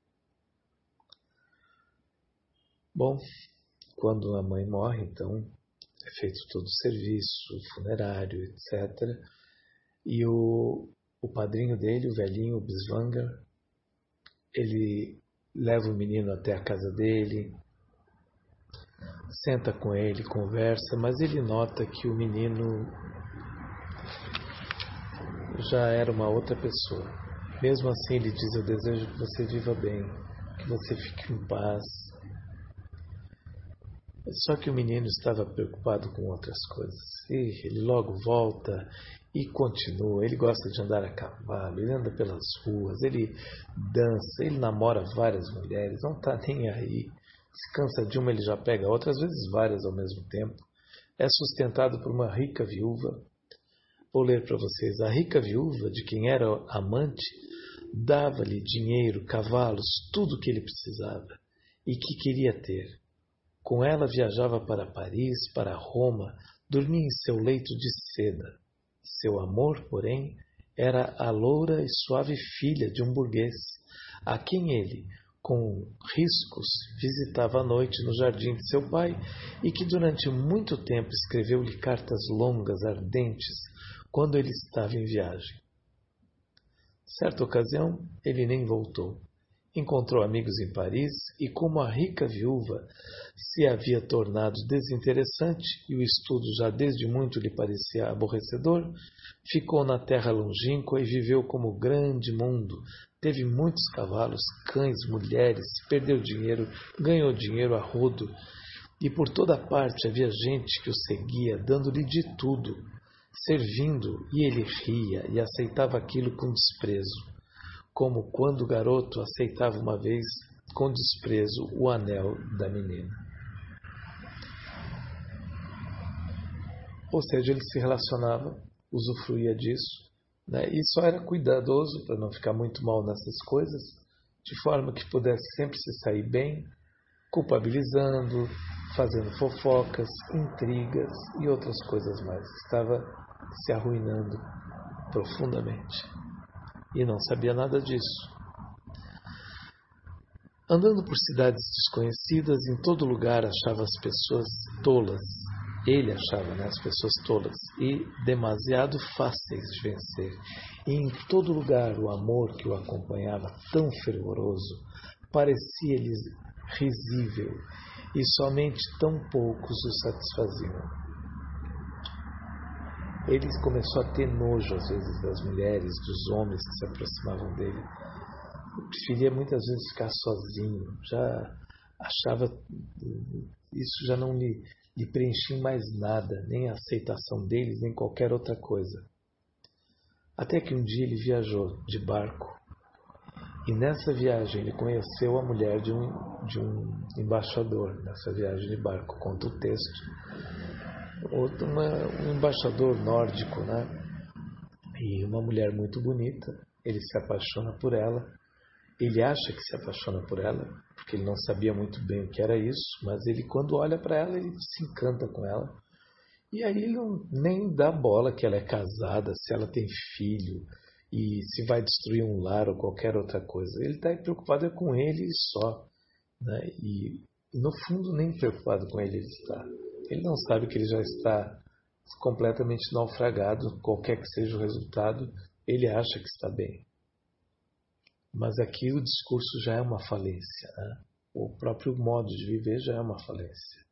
Bom, quando a mãe morre, então, é feito todo o serviço, funerário, etcétera. E o, o padrinho dele, o velhinho, o Biswanger, ele leva o menino até a casa dele, senta com ele, conversa, mas ele nota que o menino já era uma outra pessoa. Mesmo assim, ele diz, eu desejo que você viva bem, que você fique em paz. Só que o menino estava preocupado com outras coisas. E ele logo volta e continua. Ele gosta de andar a cavalo, ele anda pelas ruas, ele dança, ele namora várias mulheres, não está nem aí. Se cansa de uma, ele já pega outra, às vezes várias ao mesmo tempo. É sustentado por uma rica viúva. Vou ler para vocês. A rica viúva, de quem era amante, dava-lhe dinheiro, cavalos, tudo o que ele precisava e que queria ter. Com ela viajava para Paris, para Roma, dormia em seu leito de seda. Seu amor, porém, era a loura e suave filha de um burguês, a quem ele, com riscos, visitava à noite no jardim de seu pai e que durante muito tempo escreveu-lhe cartas longas, ardentes, quando ele estava em viagem. Certa ocasião, ele nem voltou. Encontrou amigos em Paris e, como a rica viúva se havia tornado desinteressante e o estudo já desde muito lhe parecia aborrecedor, ficou na terra longínqua e viveu como o grande mundo. Teve muitos cavalos, cães, mulheres, perdeu dinheiro, ganhou dinheiro a rodo, e por toda parte havia gente que o seguia, dando-lhe de tudo, servindo, e ele ria e aceitava aquilo com desprezo, como quando o garoto aceitava uma vez com desprezo o anel da menina. Ou seja, ele se relacionava, usufruía disso, né? E só era cuidadoso para não ficar muito mal nessas coisas, de forma que pudesse sempre se sair bem, culpabilizando, fazendo fofocas, intrigas e outras coisas mais. Estava se arruinando profundamente. E não sabia nada disso. Andando por cidades desconhecidas, em todo lugar achava as pessoas tolas. Ele achava, né, as pessoas tolas e demasiado fáceis de vencer. E em todo lugar o amor que o acompanhava, tão fervoroso, parecia-lhes risível, e somente tão poucos o satisfaziam. Ele começou a ter nojo, às vezes, das mulheres, dos homens que se aproximavam dele. Ele preferia muitas vezes ficar sozinho. Já achava... Isso já não lhe, lhe preenchia em mais nada, nem a aceitação deles, nem qualquer outra coisa. Até que um dia ele viajou de barco. E nessa viagem ele conheceu a mulher de um, de um embaixador. Nessa viagem de barco, conta o texto. Uma, um embaixador nórdico, né? E uma mulher muito bonita. Ele se apaixona por ela. Ele acha que se apaixona por ela, porque ele não sabia muito bem o que era isso, mas ele, quando olha para ela, ele se encanta com ela. E aí ele não, nem dá bola que ela é casada, se ela tem filho, e se vai destruir um lar ou qualquer outra coisa. Ele está preocupado é com ele só, né? E no fundo nem preocupado com ele ele está. Ele não sabe que ele já está completamente naufragado, qualquer que seja o resultado, ele acha que está bem. Mas aqui o discurso já é uma falência, né? O próprio modo de viver já é uma falência.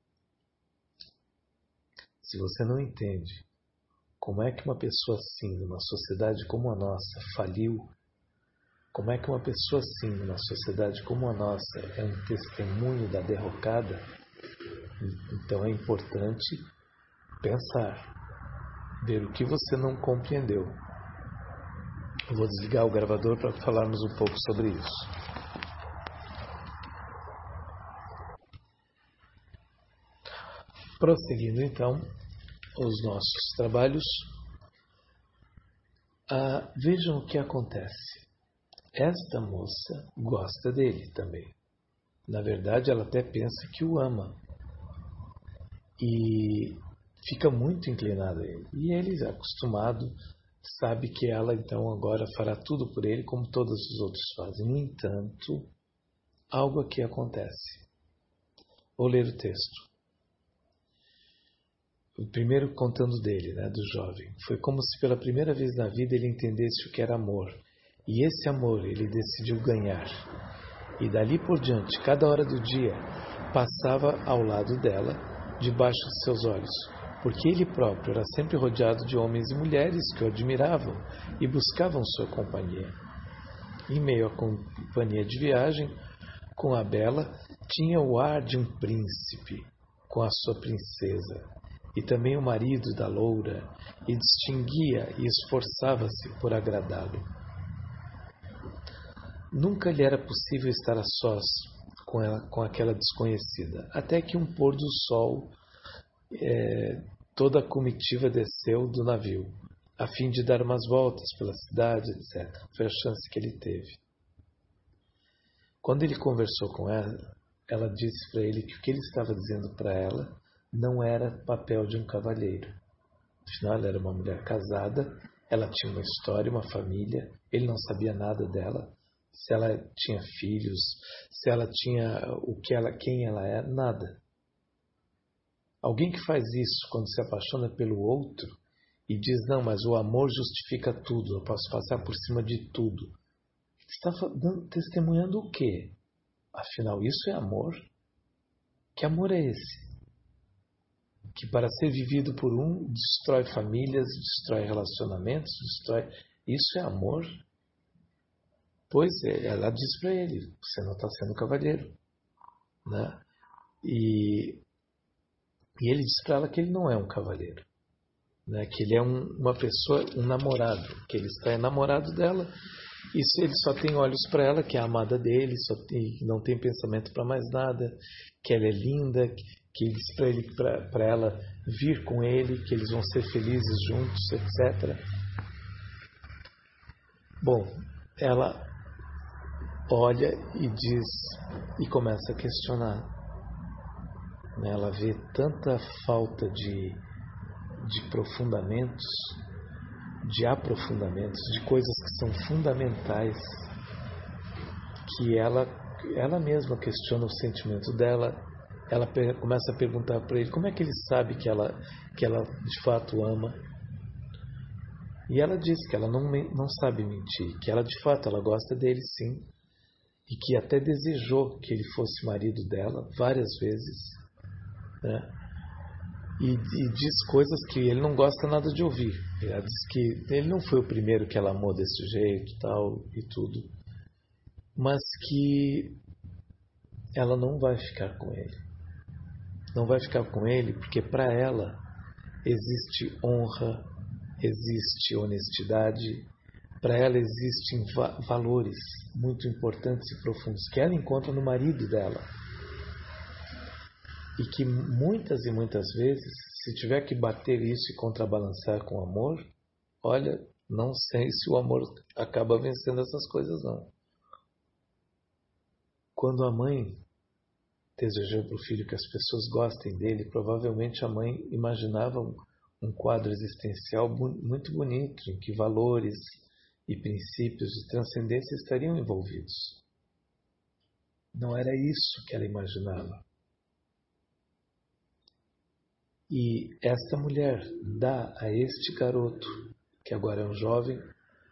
Se você não entende como é que uma pessoa assim, numa sociedade como a nossa, faliu, como é que uma pessoa assim, numa sociedade como a nossa, é um testemunho da derrocada, então é importante pensar, ver o que você não compreendeu. Eu vou desligar o gravador para falarmos um pouco sobre isso. Prosseguindo então os nossos trabalhos, ah, vejam o que acontece. Esta moça gosta dele também. Na verdade, ela até pensa que o ama. E fica muito inclinada a ele. E ele, acostumado, sabe que ela então agora fará tudo por ele como todos os outros fazem. No entanto, algo aqui acontece. Vou ler o texto. O primeiro contando dele, né, do jovem. Foi como se pela primeira vez na vida ele entendesse o que era amor. E esse amor ele decidiu ganhar. E dali por diante, cada hora do dia, passava ao lado dela, debaixo de seus olhos, porque ele próprio era sempre rodeado de homens e mulheres que o admiravam e buscavam sua companhia. Em meio à companhia de viagem, com a bela, tinha o ar de um príncipe, com a sua princesa, e também o marido da loura, e distinguia e esforçava-se por agradá-lo. Nunca lhe era possível estar a sós com, ela, com aquela desconhecida, até que um pôr do sol, é, toda a comitiva desceu do navio. a fim de dar umas voltas pela cidade, etcétera. Foi a chance que ele teve. Quando ele conversou com ela, ela disse para ele que o que ele estava dizendo para ela não era papel de um cavalheiro. Afinal, ela era uma mulher casada, ela tinha uma história, uma família, ele não sabia nada dela, se ela tinha filhos, se ela tinha o que ela, quem ela é, nada. Alguém que faz isso quando se apaixona pelo outro e diz, não, mas o amor justifica tudo, eu posso passar por cima de tudo. Está testemunhando o quê? Afinal, isso é amor? Que amor é esse? Que para ser vivido por um, destrói famílias, destrói relacionamentos, destrói... Isso é amor? Pois é, ela diz para ele, você não está sendo cavalheiro. Né? E, e ele diz para ela que ele não é um cavalheiro. Né? Que ele é um, uma pessoa, um namorado, que ele está enamorado dela. E ele só tem olhos para ela, que é a amada dele, só tem, não tem pensamento para mais nada, que ela é linda, que ele diz para ele, para ela vir com ele, que eles vão ser felizes juntos, etcétera. Bom, ela olha e diz, e começa a questionar. Ela vê tanta falta de, de aprofundamentos, de aprofundamentos, de coisas que são fundamentais, que ela, ela mesma questiona o sentimento dela. Ela começa a perguntar para ele como é que ele sabe que ela, que ela de fato ama. E ela diz que ela não, não sabe mentir, que ela de fato ela gosta dele sim, e que até desejou que ele fosse marido dela várias vezes, né? E, e diz coisas que ele não gosta nada de ouvir. Ela diz que ele não foi o primeiro que ela amou desse jeito, tal e tudo, mas que ela não vai ficar com ele. Não vai ficar com ele porque para ela existe honra, existe honestidade, para ela existem va- valores muito importantes e profundos que ela encontra no marido dela. E que muitas e muitas vezes, se tiver que bater isso e contrabalançar com amor, olha, não sei se o amor acaba vencendo essas coisas não. Quando a mãe desejou para o filho que as pessoas gostem dele, provavelmente a mãe imaginava um, um quadro existencial bu- muito bonito, em que valores e princípios de transcendência estariam envolvidos. Não era isso que ela imaginava. E esta mulher dá a este garoto, que agora é um jovem,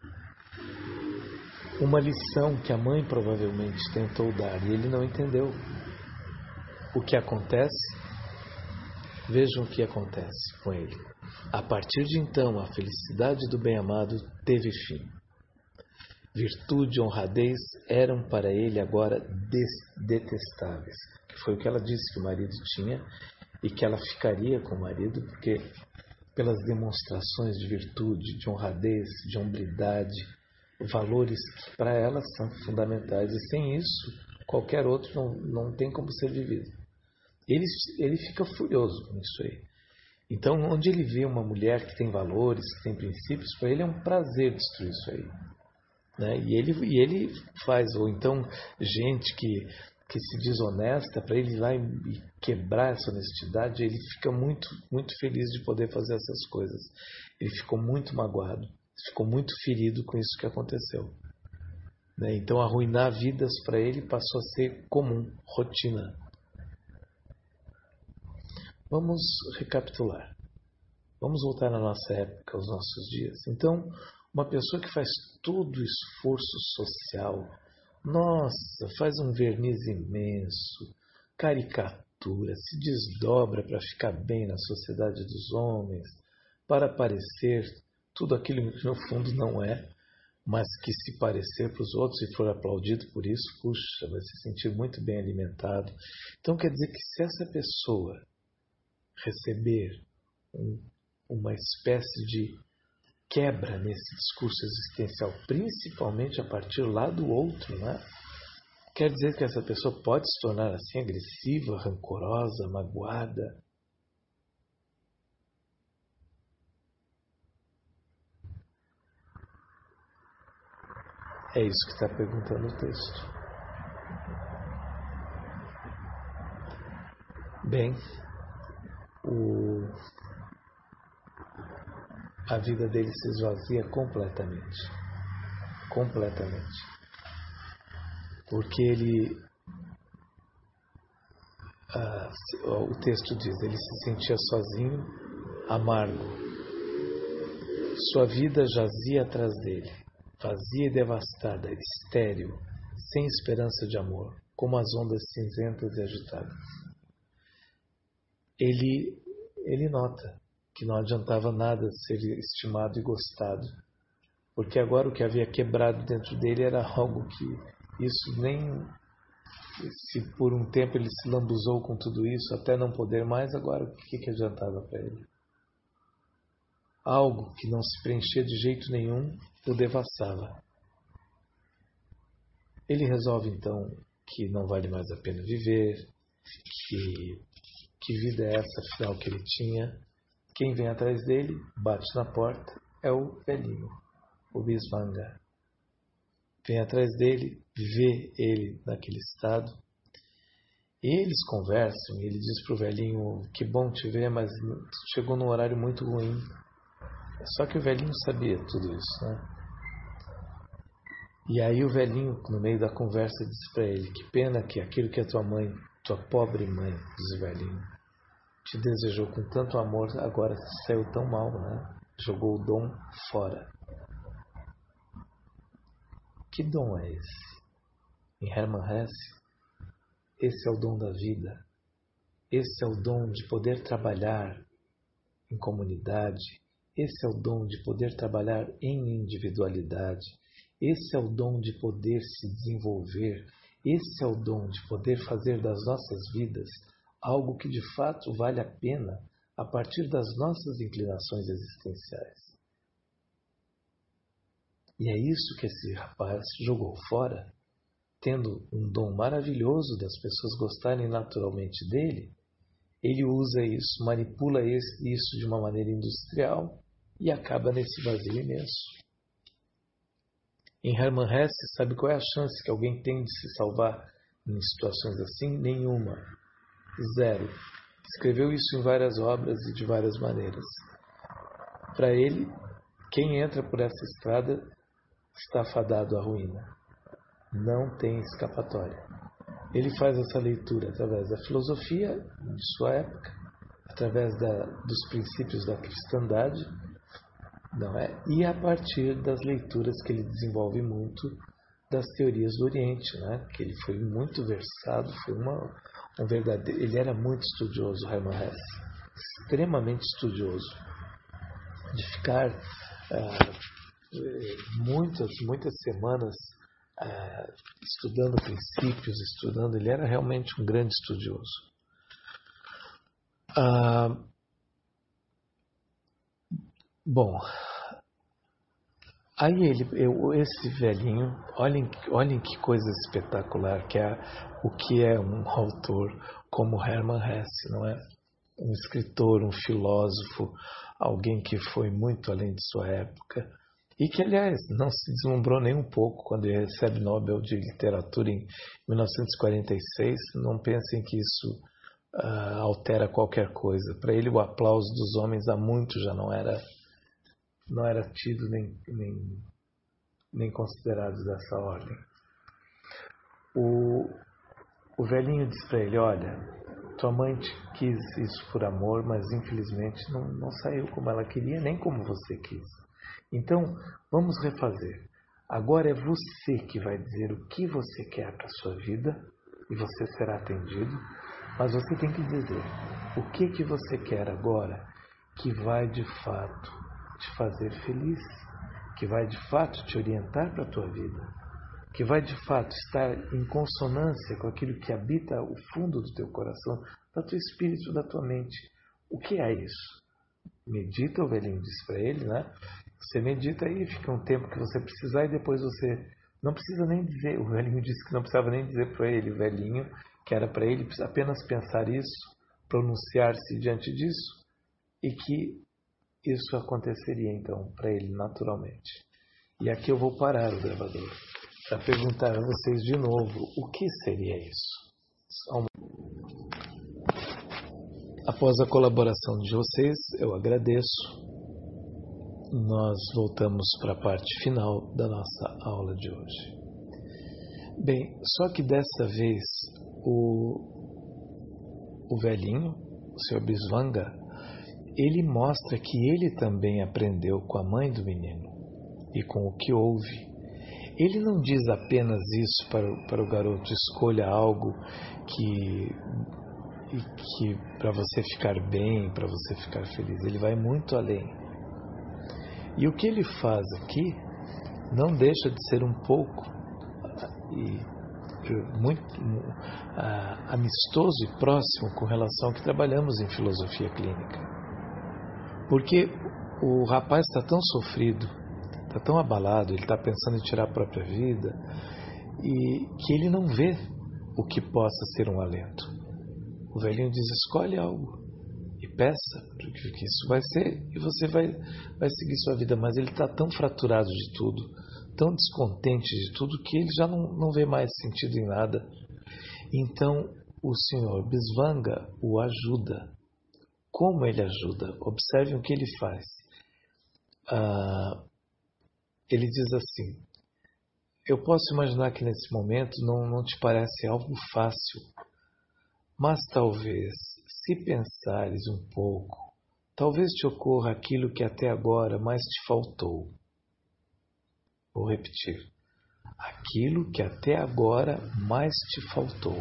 uma lição que a mãe provavelmente tentou dar e ele não entendeu. O que acontece? Vejam o que acontece com ele. A partir de então, a felicidade do bem-amado teve fim. Virtude e honradez eram para ele agora detestáveis, que foi o que ela disse que o marido tinha, e que ela ficaria com o marido porque pelas demonstrações de virtude, de honradez, de hombridade, valores que para ela são fundamentais e sem isso qualquer outro não, não tem como ser vivido. Ele, ele fica furioso com isso aí. Então, onde ele vê uma mulher que tem valores, que tem princípios, para ele é um prazer destruir isso aí. Né? E, ele, e ele faz, ou então gente que que se desonesta, para ele ir lá e quebrar essa honestidade, ele fica muito, muito feliz de poder fazer essas coisas. Ele ficou muito magoado, ficou muito ferido com isso que aconteceu. Né? Então, arruinar vidas para ele passou a ser comum, rotina. Vamos recapitular. Vamos voltar na nossa época, aos nossos dias. Então, uma pessoa que faz todo o esforço social, nossa, faz um verniz imenso, caricatura, se desdobra para ficar bem na sociedade dos homens, para parecer tudo aquilo que no fundo não é, mas que se parecer para os outros e for aplaudido por isso, puxa, vai se sentir muito bem alimentado. Então quer dizer que se essa pessoa receber um, uma espécie de quebra nesse discurso existencial, principalmente a partir lá do outro, né? Quer dizer que essa pessoa pode se tornar assim agressiva, rancorosa, magoada. É isso que está perguntando o texto. Bem, o... a vida dele se esvazia completamente. Completamente. Porque ele, ah, o texto diz, ele se sentia sozinho, amargo. Sua vida jazia atrás dele, vazia e devastada, estéril, sem esperança de amor, como as ondas cinzentas e agitadas. Ele, ele nota que não adiantava nada ser estimado e gostado, porque agora o que havia quebrado dentro dele era algo que isso nem, se por um tempo ele se lambuzou com tudo isso até não poder mais, agora o que, que adiantava para ele? Algo que não se preenchia de jeito nenhum o devassava. Ele resolve então que não vale mais a pena viver, que, que vida é essa afinal que ele tinha. Quem vem atrás dele, bate na porta, é o velhinho, o Bisvanga. Vem atrás dele, vê ele naquele estado. E eles conversam, e ele diz para o velhinho, que bom te ver, mas chegou num horário muito ruim. Só que o velhinho sabia tudo isso, né? E aí o velhinho, no meio da conversa, diz para ele, que pena que aquilo que a tua mãe, tua pobre mãe, diz o velhinho, te desejou com tanto amor, agora saiu tão mal, né? Jogou o dom fora. Que dom é esse? Em Hermann Hesse, esse é o dom da vida. Esse é o dom de poder trabalhar em comunidade. Esse é o dom de poder trabalhar em individualidade. Esse é o dom de poder se desenvolver. Esse é o dom de poder fazer das nossas vidas algo que de fato vale a pena a partir das nossas inclinações existenciais. E é isso que esse rapaz jogou fora, tendo um dom maravilhoso das pessoas gostarem naturalmente dele. Ele usa isso, manipula isso de uma maneira industrial e acaba nesse vazio imenso. Em Hermann Hesse, sabe qual é a chance que alguém tem de se salvar em situações assim? Nenhuma. Zero. Escreveu isso em várias obras e de várias maneiras. Para ele, quem entra por essa estrada está fadado à ruína. Não tem escapatória. Ele faz essa leitura através da filosofia de sua época, através da, dos princípios da cristandade, não é? E a partir das leituras que ele desenvolve muito das teorias do Oriente, né? Que ele foi muito versado, foi uma, um verdadeiro, ele era muito estudioso, Hermann Hesse, extremamente estudioso, de ficar ah, muitas, muitas semanas ah, estudando princípios, estudando, ele era realmente um grande estudioso. Ah, bom, aí ele, eu, esse velhinho, olhem, olhem que coisa espetacular que é o que é um autor como Hermann Hesse, não é? Um escritor, um filósofo, alguém que foi muito além de sua época e que, aliás, não se deslumbrou nem um pouco quando ele recebe Nobel de Literatura em mil novecentos e quarenta e seis. Não pensem que isso uh, altera qualquer coisa. Para ele, o aplauso dos homens há muito já não era não era tido nem, nem, nem considerado dessa ordem. O, o velhinho diz para ele, olha, tua mãe te quis isso por amor, mas infelizmente não, não saiu como ela queria, nem como você quis. Então, vamos refazer. Agora é você que vai dizer o que você quer para a sua vida e você será atendido, mas você tem que dizer o que, que você quer agora que vai de fato te fazer feliz, que vai de fato te orientar para a tua vida, que vai de fato estar em consonância com aquilo que habita o fundo do teu coração, do teu espírito, da tua mente. O que é isso? Medita, o velhinho disse para ele, né? Você medita aí, fica um tempo que você precisar e depois você não precisa nem dizer, o velhinho disse que não precisava nem dizer para ele, o velhinho, que era para ele apenas pensar isso, pronunciar-se diante disso e que isso aconteceria então para ele naturalmente. E aqui eu vou parar o gravador. para perguntar a vocês de novo o que seria isso. Após a colaboração de vocês, eu agradeço. Nós voltamos para a parte final da nossa aula de hoje. Bem, só que dessa vez o, o velhinho, o senhor Bisvanga, ele mostra que ele também aprendeu com a mãe do menino e com o que houve. Ele não diz apenas isso para, para o garoto, escolha algo que, que para você ficar bem, para você ficar feliz. Ele vai muito além. E o que ele faz aqui não deixa de ser um pouco e, muito uh, amistoso e próximo com relação ao que trabalhamos em filosofia clínica. Porque o rapaz está tão sofrido, está tão abalado, ele está pensando em tirar a própria vida, e que ele não vê o que possa ser um alento. O velhinho diz, escolhe algo e peça, porque isso vai ser, e você vai, vai seguir sua vida. Mas ele está tão fraturado de tudo, tão descontente de tudo, que ele já não, não vê mais sentido em nada. Então o senhor Bisvanga o ajuda. Como ele ajuda? Observem o que ele faz. Ah, ele diz assim, eu posso imaginar que nesse momento não, não te parece algo fácil, mas talvez, se pensares um pouco, talvez te ocorra aquilo que até agora mais te faltou. Vou repetir. Aquilo que até agora mais te faltou.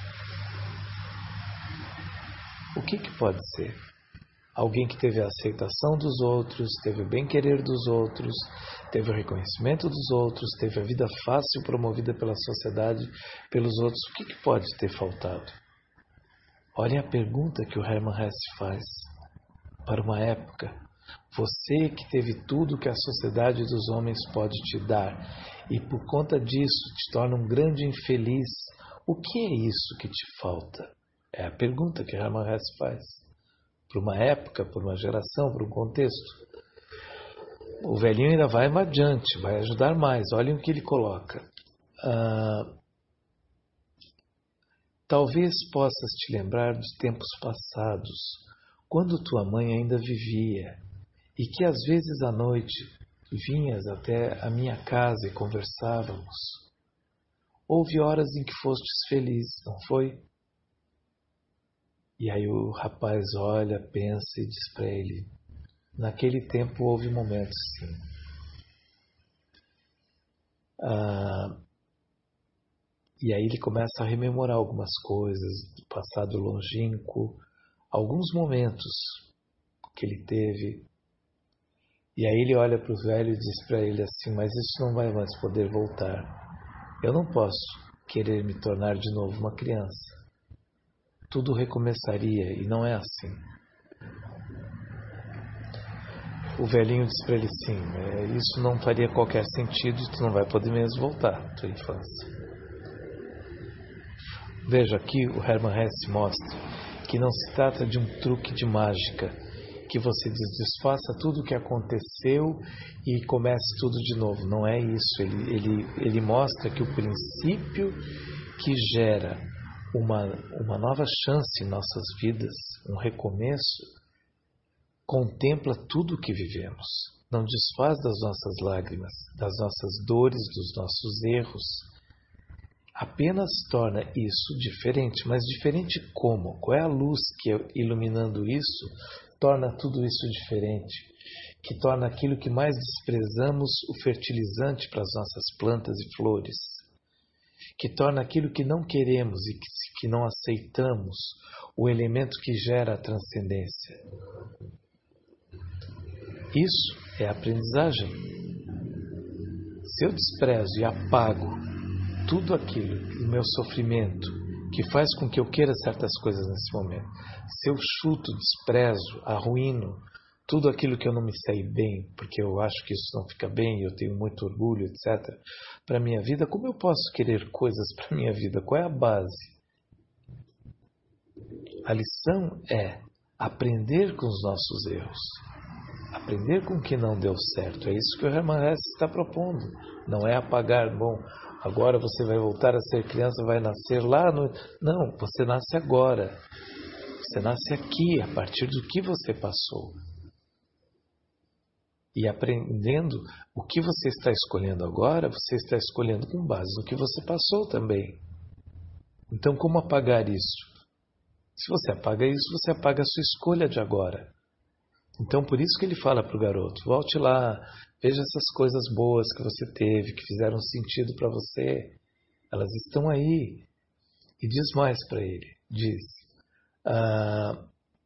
O que que pode ser? Alguém que teve a aceitação dos outros, teve o bem-querer dos outros, teve o reconhecimento dos outros, teve a vida fácil promovida pela sociedade, pelos outros. O que que pode ter faltado? Olhem a pergunta que o Hermann Hesse faz. Para uma época, você que teve tudo que a sociedade dos homens pode te dar e por conta disso te torna um grande infeliz, o que é isso que te falta? É a pergunta que Hermann Hesse faz. Por uma época, por uma geração, por um contexto. O velhinho ainda vai adiante, vai ajudar mais. Olhem o que ele coloca. Ah, talvez possas te lembrar de tempos passados, quando tua mãe ainda vivia, e que às vezes à noite vinhas até a minha casa e conversávamos. Houve horas em que fostes feliz, não foi? E aí o rapaz olha, pensa e diz para ele, naquele tempo houve momentos sim. Ah, e aí ele começa a rememorar algumas coisas do passado longínquo, alguns momentos que ele teve. E aí ele olha para o velho e diz para ele assim, mas isso não vai mais poder voltar. Eu não posso querer me tornar de novo uma criança. Tudo recomeçaria e não é assim. O velhinho diz para ele sim, isso não faria qualquer sentido e tu não vai poder mesmo voltar à tua infância. Veja aqui o Hermann Hesse mostra que não se trata de um truque de mágica, que você diz, desfaça tudo o que aconteceu e comece tudo de novo. Não é isso. Ele, ele, ele mostra que o princípio que gera uma, uma nova chance em nossas vidas, um recomeço, contempla tudo o que vivemos. Não desfaz das nossas lágrimas, das nossas dores, dos nossos erros. Apenas torna isso diferente. Mas diferente como? Qual é a luz que, iluminando isso, torna tudo isso diferente? Que torna aquilo que mais desprezamos o fertilizante para as nossas plantas e flores? Que torna aquilo que não queremos e que, que não aceitamos o elemento que gera a transcendência? Isso é aprendizagem. Se eu desprezo e apago tudo aquilo, o meu sofrimento, que faz com que eu queira certas coisas nesse momento, se eu chuto, desprezo, arruíno tudo aquilo que eu não me sei bem, porque eu acho que isso não fica bem, eu tenho muito orgulho, etcétera, para a minha vida, como eu posso querer coisas para a minha vida? Qual é a base? A lição é aprender com os nossos erros. aprender com o que não deu certo. É isso que o Hermann Hesse está propondo. Não é apagar, bom, agora você vai voltar a ser criança, vai nascer lá no... Não, você nasce agora. Você nasce aqui, a partir do que você passou. E aprendendo o que você está escolhendo agora, você está escolhendo com base no que você passou também. Então, como apagar isso? Se você apaga isso, você apaga a sua escolha de agora. Então, por isso que ele fala para o garoto, volte lá, veja essas coisas boas que você teve, que fizeram sentido para você. Elas estão aí. E diz mais para ele, diz, ah,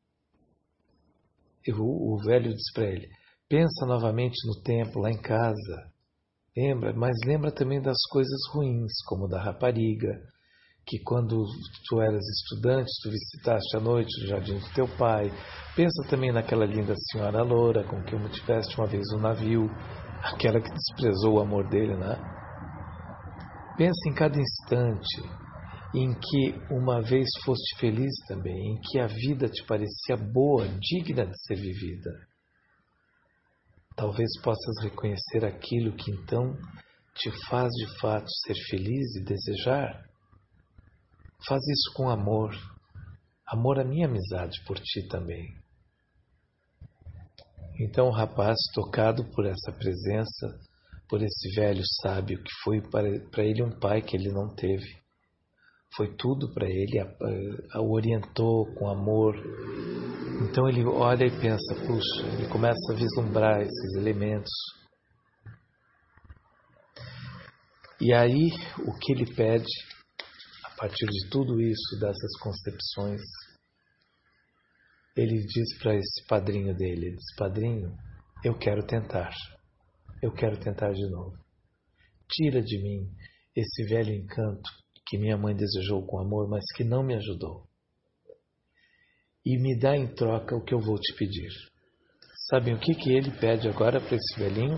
o, o velho diz para ele, pensa novamente no tempo lá em casa. Lembra, mas lembra também das coisas ruins, como da rapariga, que quando tu eras estudante, tu visitaste à noite o jardim do teu pai. Pensa também naquela linda senhora loura com quem tiveste uma vez um navio, aquela que desprezou o amor dele, né? Pensa em cada instante em que uma vez foste feliz também, em que a vida te parecia boa, digna de ser vivida. Talvez possas reconhecer aquilo que então te faz de fato ser feliz e desejar. Faz isso com amor. Amor à minha amizade por ti também. Então o rapaz, tocado por essa presença, por esse velho sábio que foi para ele um pai que ele não teve, foi tudo para ele, a, a, o orientou com amor. Então ele olha e pensa, puxa, ele começa a vislumbrar esses elementos. E aí o que ele pede, a partir de tudo isso, dessas concepções, ele diz para esse padrinho dele, ele diz, padrinho, eu quero tentar, eu quero tentar de novo. Tira de mim esse velho encanto que minha mãe desejou com amor, mas que não me ajudou. E me dá em troca o que eu vou te pedir. Sabem o que, que ele pede agora para esse velhinho?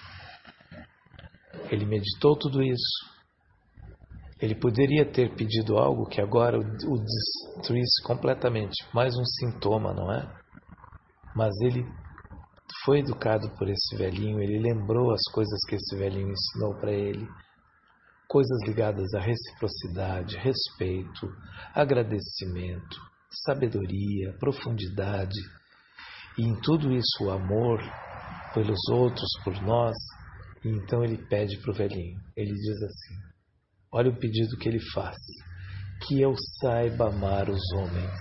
Ele meditou tudo isso. Ele poderia ter pedido algo que agora o destruísse completamente. Mais um sintoma, não é? Mas ele foi educado por esse velhinho, ele lembrou as coisas que esse velhinho ensinou para ele. Coisas ligadas à reciprocidade, respeito, agradecimento, sabedoria, profundidade. E em tudo isso o amor pelos outros, por nós. E então ele pede para o velhinho. Ele diz assim, olha o pedido que ele faz. Que eu saiba amar os homens.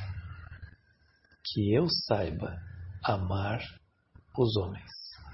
Que eu saiba amar os homens.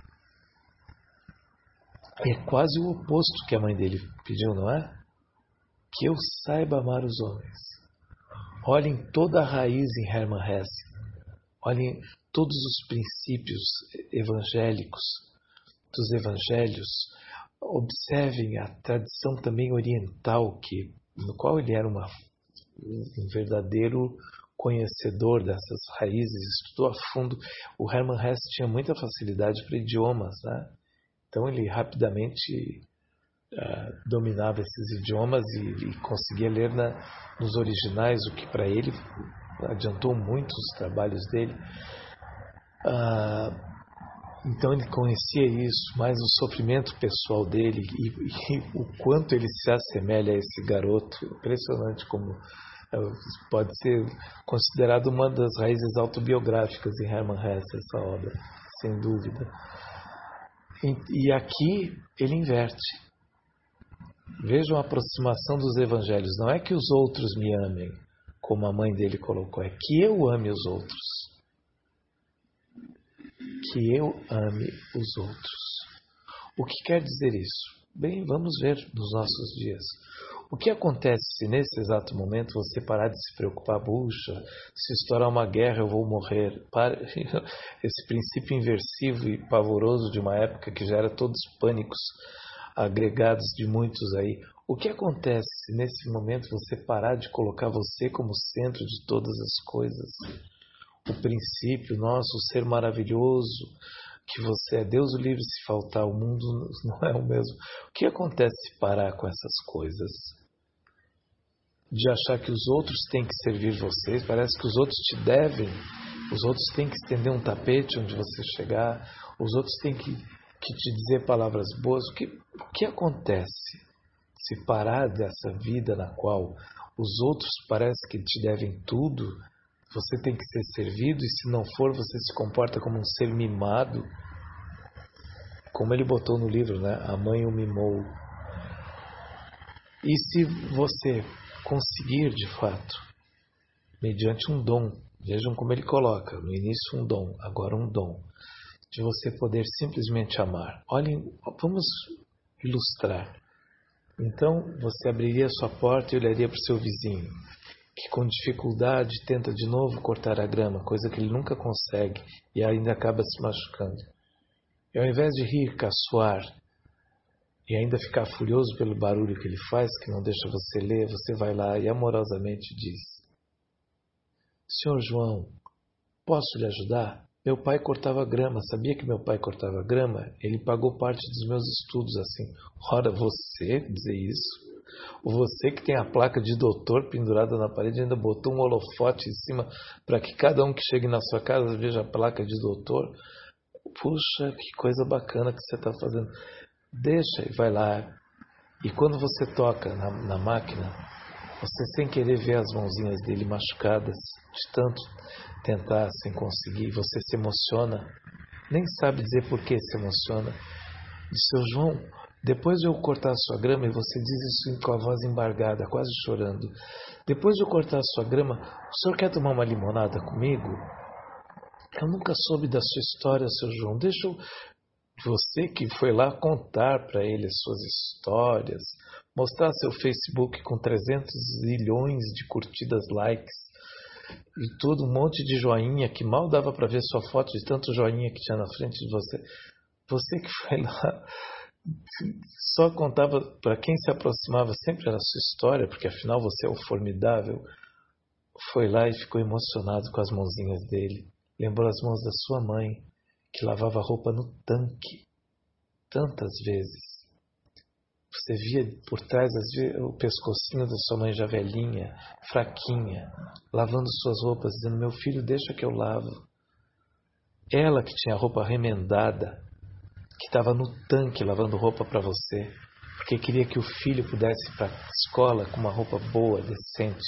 É quase o oposto que a mãe dele pediu, não é? Que eu saiba amar os homens. Olhem toda a raiz em Hermann Hesse. Olhem todos os princípios evangélicos dos evangelhos. Observem a tradição também oriental, que, no qual ele era uma, um verdadeiro conhecedor dessas raízes, estudou a fundo. O Hermann Hesse tinha muita facilidade para idiomas, né? Então ele rapidamente uh, dominava esses idiomas e, e conseguia ler na, nos originais, o que para ele adiantou muito os trabalhos dele. Uh, então ele conhecia isso, mas o sofrimento pessoal dele e, e o quanto ele se assemelha a esse garoto, impressionante como uh, pode ser considerado uma das raízes autobiográficas em Hermann Hesse, essa obra, sem dúvida. E aqui ele inverte. Vejam a aproximação dos evangelhos. Não é que os outros me amem, como a mãe dele colocou, é que eu ame os outros. Que eu ame os outros. O que quer dizer isso? Bem, vamos ver nos nossos dias. O que acontece se nesse exato momento você parar de se preocupar, bucha, se estourar uma guerra eu vou morrer? Esse princípio inversivo e pavoroso de uma época que gera todos os pânicos agregados de muitos aí. O que acontece se nesse momento você parar de colocar você como centro de todas as coisas? O princípio nosso, o ser maravilhoso que você é, Deus o livre se faltar, o mundo não é o mesmo. O que acontece se parar com essas coisas? De achar que os outros têm que servir vocês, parece que os outros te devem, Os outros têm que estender um tapete onde você chegar. Os outros têm que, que te dizer palavras boas. O que, o que acontece se parar dessa vida na qual os outros parecem que te devem tudo? Você tem que ser servido, e se não for, você se comporta como um ser mimado. Como ele botou no livro, né? A mãe o mimou. E se você conseguir, de fato, mediante um dom, vejam como ele coloca, no início um dom, agora um dom, de você poder simplesmente amar. Olhem, vamos ilustrar. Então, você abriria sua porta e olharia para o seu vizinho, que com dificuldade tenta de novo cortar a grama, coisa que ele nunca consegue e ainda acaba se machucando. E ao invés de rir, caçoar e ainda ficar furioso pelo barulho que ele faz, que não deixa você ler, você vai lá e amorosamente diz: Senhor João, posso lhe ajudar? Meu pai cortava grama. Sabia que meu pai cortava grama? Ele pagou parte dos meus estudos assim. Ora, você dizer isso? Você que tem a placa de doutor pendurada na parede ainda botou um holofote em cima para que cada um que chegue na sua casa veja a placa de doutor? Puxa, que coisa bacana que você está fazendo. Deixa e vai lá. E quando você toca na, na máquina, você sem querer vê as mãozinhas dele machucadas, de tanto tentar sem conseguir, você se emociona, nem sabe dizer por que se emociona. Diz: seu João, depois de eu cortar a sua grama, e você diz isso com a voz embargada, quase chorando, depois de eu cortar a sua grama, o senhor quer tomar uma limonada comigo? Eu nunca soube da sua história, seu João. Deixa eu... Você que foi lá contar para ele as suas histórias, mostrar seu Facebook com trezentos milhões de curtidas, likes e tudo, um monte de joinha que mal dava para ver sua foto de tanto joinha que tinha na frente de você. Você que foi lá, só contava para quem se aproximava, sempre era a sua história, porque afinal você é o formidável. Foi lá e ficou emocionado com as mãozinhas dele. Lembrou as mãos da sua mãe, que lavava roupa no tanque, tantas vezes. Você via por trás o pescocinho da sua mãe já velhinha, fraquinha, lavando suas roupas, dizendo: meu filho, deixa que eu lavo. Ela que tinha a roupa remendada, que estava no tanque lavando roupa para você, porque queria que o filho pudesse ir para a escola com uma roupa boa, decente,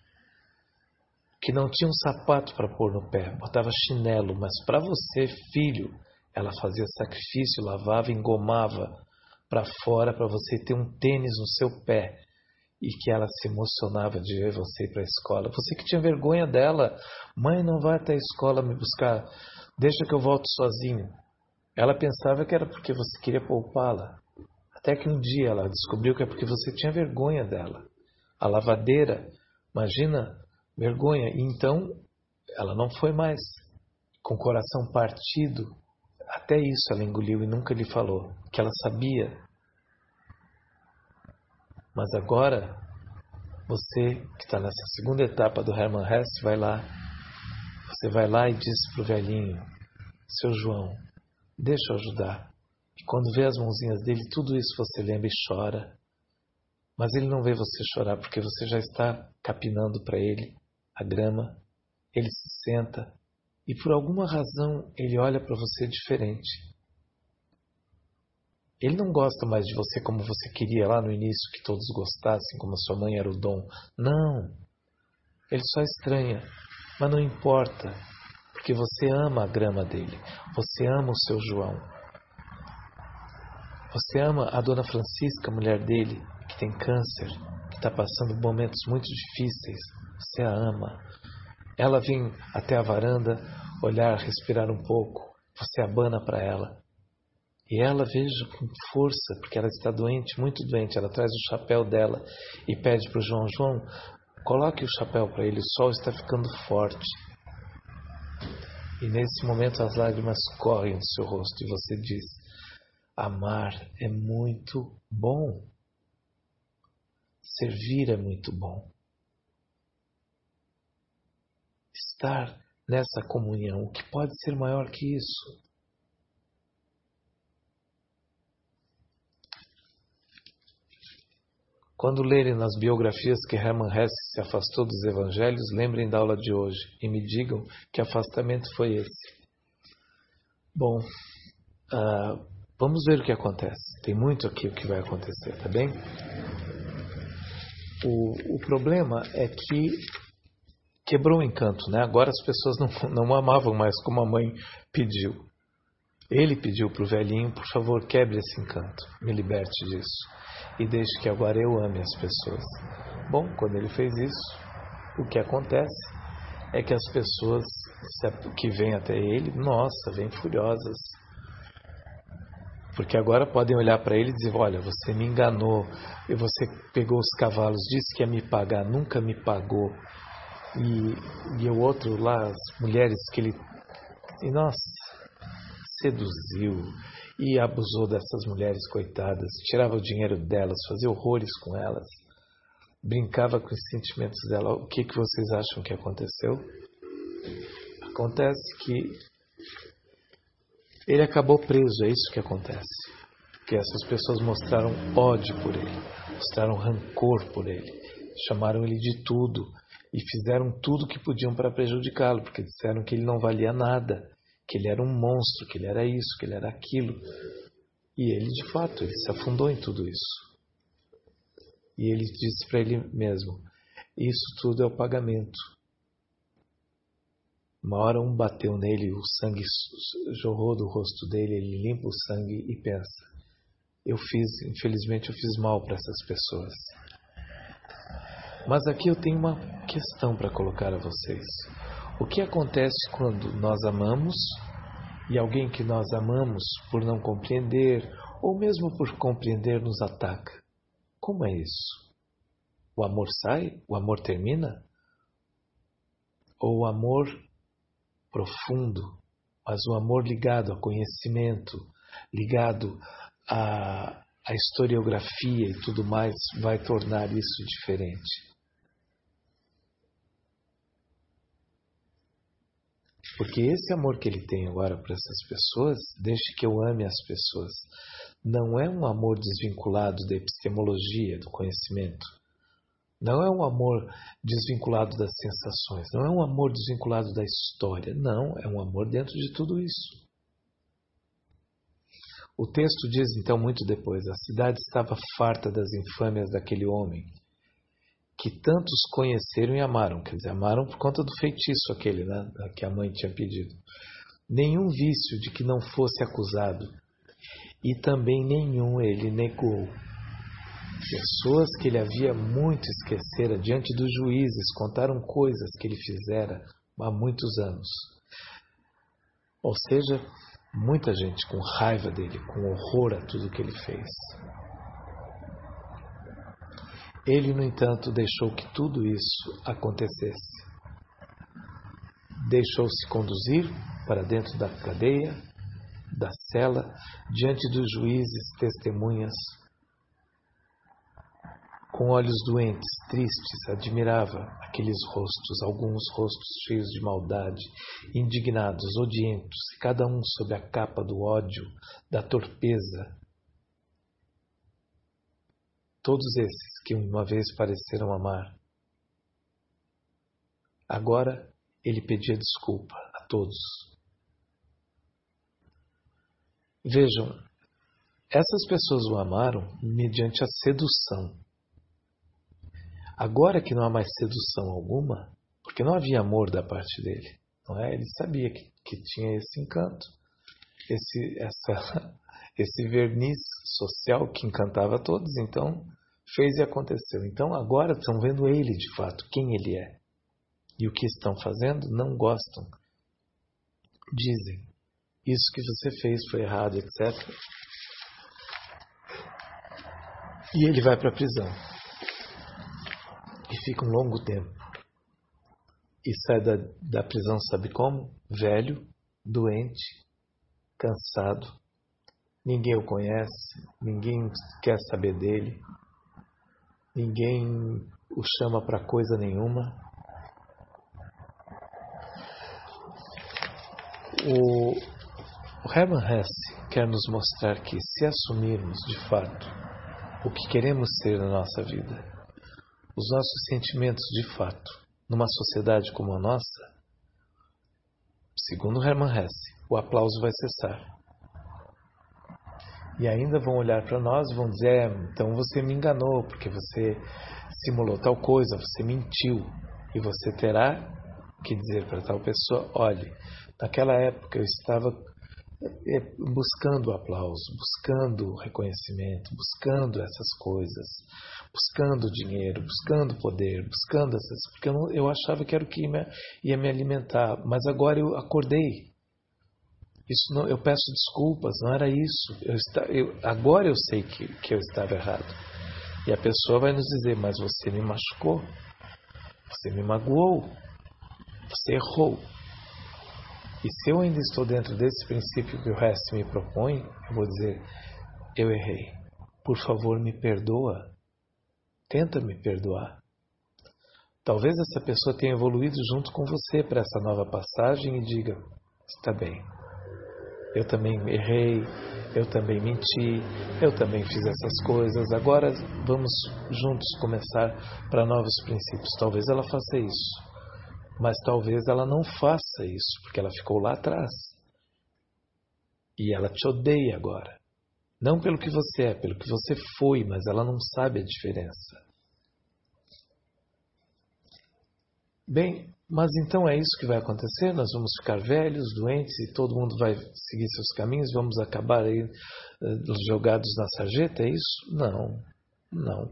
que não tinha um sapato para pôr no pé, botava chinelo, mas para você, filho, ela fazia sacrifício, lavava, engomava para fora para você ter um tênis no seu pé, e que ela se emocionava de ver você ir para a escola. Você que tinha vergonha dela: mãe, não vai até a escola me buscar, deixa que eu volto sozinho. Ela pensava que era porque você queria poupá-la, até que um dia ela descobriu que é porque você tinha vergonha dela. A lavadeira, imagina, vergonha. E então ela não foi mais, com o coração partido. Até isso ela engoliu e nunca lhe falou, que ela sabia. Mas agora, você que está nessa segunda etapa do Hermann Hesse, vai lá, você vai lá e diz para o velhinho: seu João, deixa eu ajudar. E quando vê as mãozinhas dele, tudo isso você lembra e chora. Mas ele não vê você chorar, porque você já está capinando para ele a grama. Ele se senta e por alguma razão ele olha para você diferente. Ele não gosta mais de você como você queria lá no início, que todos gostassem, como a sua mãe era o dom. Não. Ele só estranha, mas não importa, porque você ama a grama dele. Você ama o seu João. Você ama a dona Francisca, a mulher dele, que tem câncer, que está passando momentos muito difíceis. Você a ama. Ela vem até a varanda, olhar, respirar um pouco. Você abana para ela. E ela, veja, com força, porque ela está doente, muito doente. Ela traz o chapéu dela e pede para o João: João, coloque o chapéu para ele, o sol está ficando forte. E nesse momento as lágrimas correm do seu rosto e você diz: amar é muito bom. Servir é muito bom. Estar nessa comunhão, o que pode ser maior que isso? Quando lerem nas biografias que Hermann Hesse se afastou dos evangelhos, lembrem da aula de hoje e me digam que afastamento foi esse. Bom, uh, vamos ver o que acontece. Tem muito aqui o que vai acontecer, tá bem? O, o problema é que quebrou o encanto, né? Agora as pessoas não, não amavam mais como a mãe pediu. Ele pediu para o velhinho, por favor, quebre esse encanto, me liberte disso e deixe que agora eu ame as pessoas. Bom, quando ele fez isso, o que acontece é que as pessoas que vêm até ele, nossa, vêm furiosas. Porque agora podem olhar para ele e dizer, olha, você me enganou, e você pegou os cavalos, disse que ia me pagar, nunca me pagou. E, e o outro lá, as mulheres que ele... E nossa, seduziu e abusou dessas mulheres coitadas, tirava o dinheiro delas, fazia horrores com elas, brincava com os sentimentos dela. O que, que vocês acham que aconteceu? Acontece que ele acabou preso, é isso que acontece. Que essas pessoas mostraram ódio por ele, mostraram rancor por ele, chamaram ele de tudo e fizeram tudo que podiam para prejudicá-lo, porque disseram que ele não valia nada, que ele era um monstro, que ele era isso, que ele era aquilo. E ele, de fato, ele se afundou em tudo isso. E ele disse para ele mesmo, isso tudo é o pagamento. Uma hora um bateu nele, o sangue jorrou do rosto dele, ele limpa o sangue e pensa, eu fiz, infelizmente eu fiz mal para essas pessoas. Mas aqui eu tenho uma questão para colocar a vocês. O que acontece quando nós amamos e alguém que nós amamos, por não compreender, ou mesmo por compreender, nos ataca? Como é isso? O amor sai? O amor termina? Ou o amor profundo, mas o amor ligado a conhecimento, ligado a, a historiografia e tudo mais, vai tornar isso diferente? Porque esse amor que ele tem agora para essas pessoas, deixe que eu ame as pessoas, não é um amor desvinculado da epistemologia, do conhecimento. Não é um amor desvinculado das sensações, não é um amor desvinculado da história, não, é um amor dentro de tudo isso. O texto diz então muito depois, a cidade estava farta das infâmias daquele homem, que tantos conheceram e amaram, quer dizer, amaram por conta do feitiço aquele, né, que a mãe tinha pedido. Nenhum vício de que não fosse acusado, e também nenhum ele negou. Pessoas que ele havia muito esquecera diante dos juízes contaram coisas que ele fizera há muitos anos. Ou seja, muita gente com raiva dele, com horror a tudo que ele fez. Ele, no entanto, deixou que tudo isso acontecesse. Deixou-se conduzir para dentro da cadeia, da cela, diante dos juízes, testemunhas. Com olhos doentes, tristes, admirava aqueles rostos, alguns rostos cheios de maldade, indignados, odientos, cada um sob a capa do ódio, da torpeza. Todos esses que uma vez pareceram amar. Agora ele pedia desculpa a todos. Vejam, essas pessoas o amaram mediante a sedução. Agora que não há mais sedução alguma, porque não havia amor da parte dele, não é? Ele sabia que, que tinha esse encanto, esse, essa, esse verniz social que encantava todos, então fez e aconteceu. Então agora estão vendo ele de fato, quem ele é. E o que estão fazendo não gostam. Dizem, isso que você fez foi errado, etcétera. E ele vai para a prisão. E fica um longo tempo. E sai da, da prisão, sabe como? Velho, doente, cansado. Ninguém o conhece, ninguém quer saber dele. Ninguém o chama para coisa nenhuma. O, o Hermann Hesse quer nos mostrar que, se assumirmos de fato o que queremos ser na nossa vida, os nossos sentimentos de fato, numa sociedade como a nossa, segundo Hermann Hesse, o aplauso vai cessar. E ainda vão olhar para nós e vão dizer, é, então você me enganou, porque você simulou tal coisa, você mentiu. E você terá que dizer para tal pessoa, olhe, naquela época eu estava buscando aplauso, buscando reconhecimento, buscando essas coisas, buscando dinheiro, buscando poder, buscando essas... Porque eu, não, eu achava que era o que ia me, ia me alimentar, mas agora eu acordei. Isso não, eu peço desculpas, não era isso. Eu está, eu, agora eu sei que, que eu estava errado. E a pessoa vai nos dizer, mas você me machucou, você me magoou, você errou. E se eu ainda estou dentro desse princípio que o resto me propõe, eu vou dizer, eu errei. Por favor, me perdoa. Tenta me perdoar. Talvez essa pessoa tenha evoluído junto com você para essa nova passagem e diga, está bem. Eu também errei, eu também menti, eu também fiz essas coisas. Agora vamos juntos começar para novos princípios. Talvez ela faça isso, mas talvez ela não faça isso, porque ela ficou lá atrás. E ela te odeia agora. Não pelo que você é, pelo que você foi, mas ela não sabe a diferença. Bem, mas então é isso que vai acontecer? Nós vamos ficar velhos, doentes e todo mundo vai seguir seus caminhos? Vamos acabar aí uh, jogados na sarjeta? É isso? Não, não.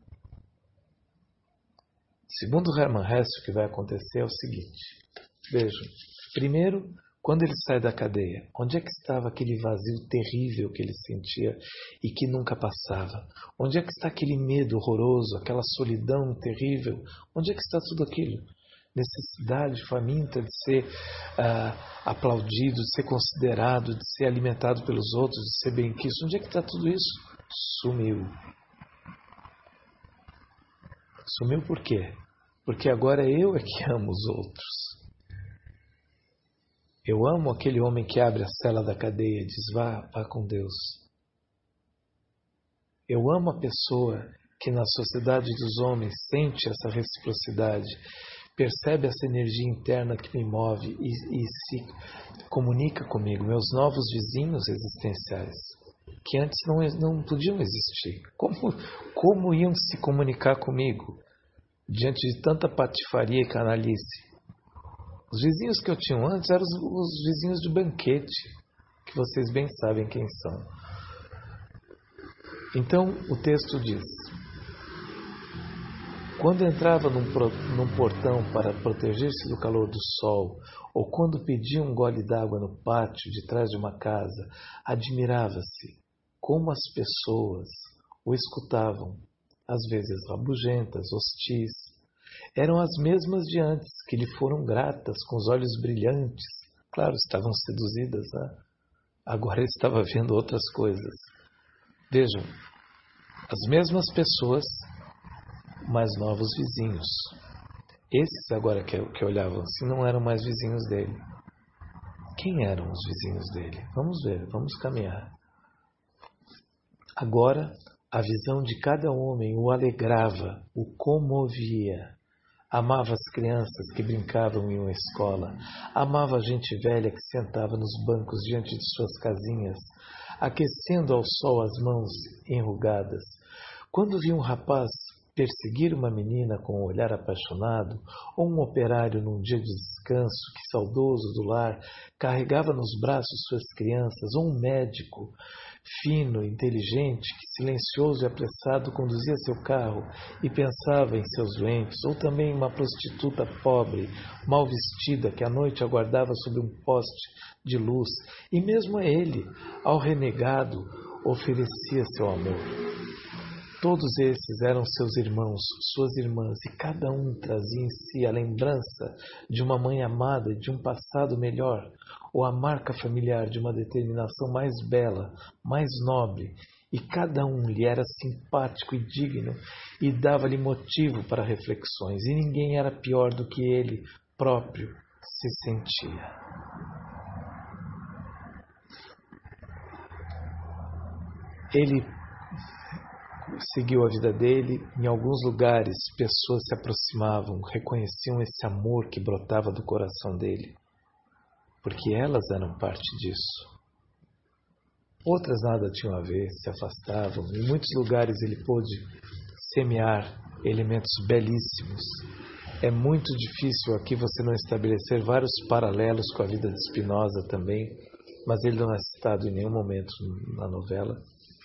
Segundo Hermann Hesse, o que vai acontecer é o seguinte. Vejam, primeiro, quando ele sai da cadeia, onde é que estava aquele vazio terrível que ele sentia e que nunca passava? Onde é que está aquele medo horroroso, aquela solidão terrível? Onde é que está tudo aquilo? Necessidade faminta de ser uh, aplaudido, de ser considerado, de ser alimentado pelos outros, de ser benquisto. Onde é que está tudo isso? Sumiu. Sumiu por quê? Porque agora eu é que amo os outros. Eu amo aquele homem que abre a cela da cadeia e diz, vá, vá com Deus. Eu amo a pessoa que na sociedade dos homens sente essa reciprocidade, percebe essa energia interna que me move e, e se comunica comigo, meus novos vizinhos existenciais, que antes não, não podiam existir. Como, como iam se comunicar comigo diante de tanta patifaria e canalice? Os vizinhos que eu tinha antes eram os, os vizinhos de banquete, que vocês bem sabem quem são. Então, o texto diz, quando entrava num, num portão para proteger-se do calor do sol, ou quando pedia um gole d'água no pátio de trás de uma casa, admirava-se como as pessoas o escutavam, às vezes rabugentas, hostis. Eram as mesmas de antes, que lhe foram gratas, com os olhos brilhantes. Claro, estavam seduzidas, né? Agora ele estava vendo outras coisas. Vejam, as mesmas pessoas, mas novos vizinhos. Esses agora que, que olhavam assim não eram mais vizinhos dele. Quem eram os vizinhos dele? Vamos ver, vamos caminhar. Agora, a visão de cada homem o alegrava, o comovia. Amava as crianças que brincavam em uma escola. Amava a gente velha que sentava nos bancos diante de suas casinhas, aquecendo ao sol as mãos enrugadas. Quando via um rapaz perseguir uma menina com um olhar apaixonado, ou um operário num dia de descanso que, saudoso do lar, carregava nos braços suas crianças, ou um médico fino, inteligente, que silencioso e apressado conduzia seu carro e pensava em seus doentes, ou também uma prostituta pobre, mal vestida, que à noite aguardava sob um poste de luz, e mesmo a ele, ao renegado, oferecia seu amor. Todos esses eram seus irmãos, suas irmãs, e cada um trazia em si a lembrança de uma mãe amada, de um passado melhor, ou a marca familiar de uma determinação mais bela, mais nobre, e cada um lhe era simpático e digno, e dava-lhe motivo para reflexões, e ninguém era pior do que ele próprio se sentia. Ele seguiu a vida dele. Em alguns lugares, pessoas se aproximavam, reconheciam esse amor que brotava do coração dele, porque elas eram parte disso. Outras nada tinham a ver, se afastavam. Em muitos lugares ele pôde semear elementos belíssimos. É muito difícil aqui você não estabelecer vários paralelos com a vida de Spinoza também, mas ele não é citado em nenhum momento na novela.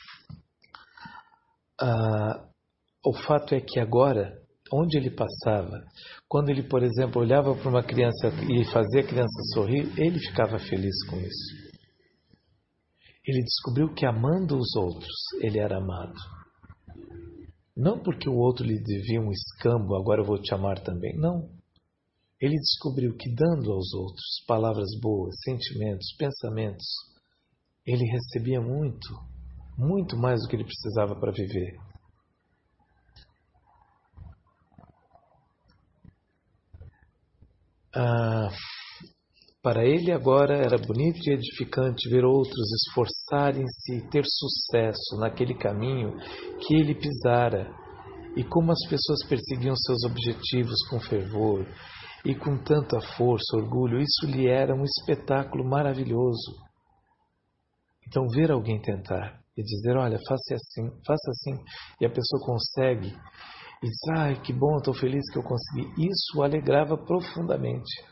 Ah, o fato é que agora, onde ele passava, quando ele, por exemplo, olhava para uma criança e fazia a criança sorrir, ele ficava feliz com isso. Ele descobriu que amando os outros, ele era amado. Não porque o outro lhe devia um escambo, agora eu vou te amar também. Não. Ele descobriu que dando aos outros palavras boas, sentimentos, pensamentos, ele recebia muito, muito mais do que ele precisava para viver. Ah, para ele agora era bonito e edificante ver outros esforçarem-se e ter sucesso naquele caminho que ele pisara, e como as pessoas perseguiam seus objetivos com fervor e com tanta força, orgulho, isso lhe era um espetáculo maravilhoso. Então ver alguém tentar e dizer, olha, faça assim, faça assim, e a pessoa consegue, e diz, ai, que bom, estou feliz que eu consegui, isso o alegrava profundamente.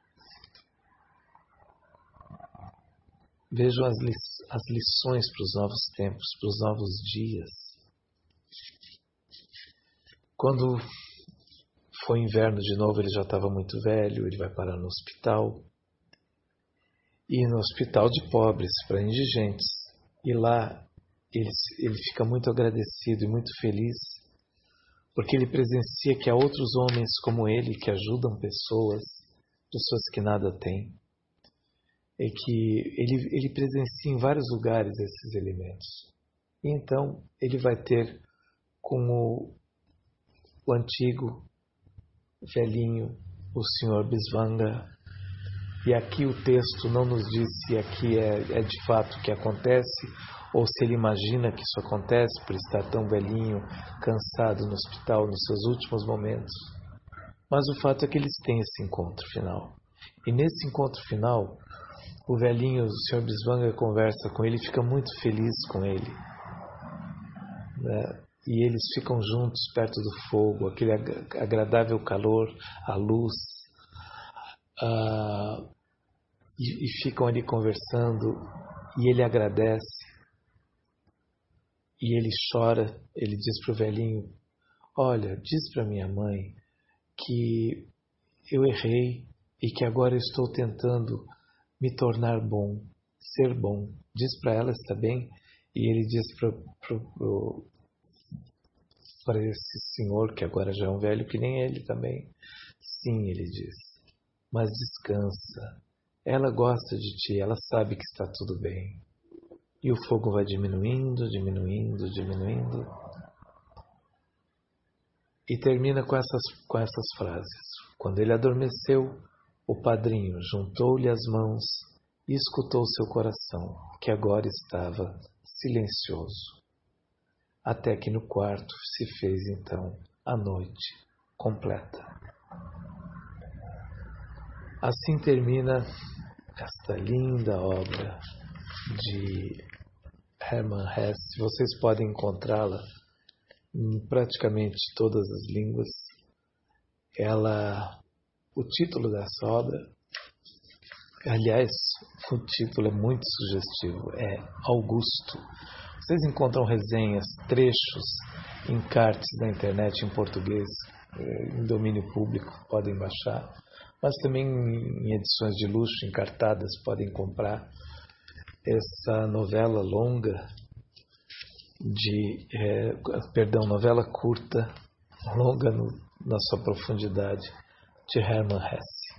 Vejam as, li as lições para os novos tempos, para os novos dias. Quando foi inverno de novo, ele já estava muito velho, ele vai parar no hospital. E no hospital de pobres, para indigentes. E lá ele, ele fica muito agradecido e muito feliz, porque ele presencia que há outros homens como ele que ajudam pessoas, pessoas que nada têm. É que ele, ele presencia em vários lugares esses elementos. E então ele vai ter com o, o antigo velhinho, o senhor Bisvanga, e aqui o texto não nos diz se aqui é, é de fato o que acontece, ou se ele imagina que isso acontece por estar tão velhinho, cansado no hospital nos seus últimos momentos. Mas o fato é que eles têm esse encontro final. E nesse encontro final, o velhinho, o senhor Bisvanga, conversa com ele e fica muito feliz com ele. Né? E eles ficam juntos perto do fogo, aquele agradável calor, a luz, uh, e, e ficam ali conversando, e ele agradece, e ele chora, ele diz para o velhinho, olha, diz para minha mãe que eu errei e que agora estou tentando me tornar bom, ser bom. Diz para ela, está bem? E ele diz para esse senhor, que agora já é um velho, que nem ele também. Sim, ele diz, mas descansa. Ela gosta de ti, ela sabe que está tudo bem. E o fogo vai diminuindo, diminuindo, diminuindo. E termina com essas, com essas frases. Quando ele adormeceu, o padrinho juntou-lhe as mãos e escutou seu coração, que agora estava silencioso. Até que no quarto se fez então a noite completa. Assim termina esta linda obra de Hermann Hesse. Vocês podem encontrá-la em praticamente todas as línguas. Ela, o título dessa obra, aliás, o título é muito sugestivo, é Augusto. Vocês encontram resenhas, trechos, encartes na internet em português, em domínio público, podem baixar, mas também em edições de luxo, encartadas, podem comprar essa novela longa, de, é, perdão, novela curta, longa no, na sua profundidade, de Hermann Hesse.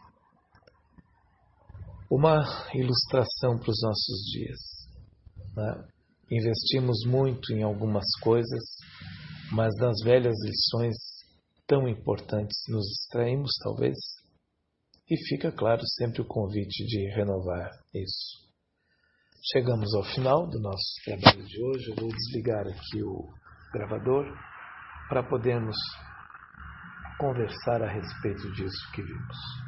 Uma ilustração para os nossos dias, né? Investimos muito em algumas coisas, mas das velhas lições tão importantes nos distraímos, talvez, e fica claro sempre o convite de renovar isso. Chegamos ao final do nosso trabalho de hoje. Eu vou desligar aqui o, gravador para podermos conversar a respeito disso que vimos.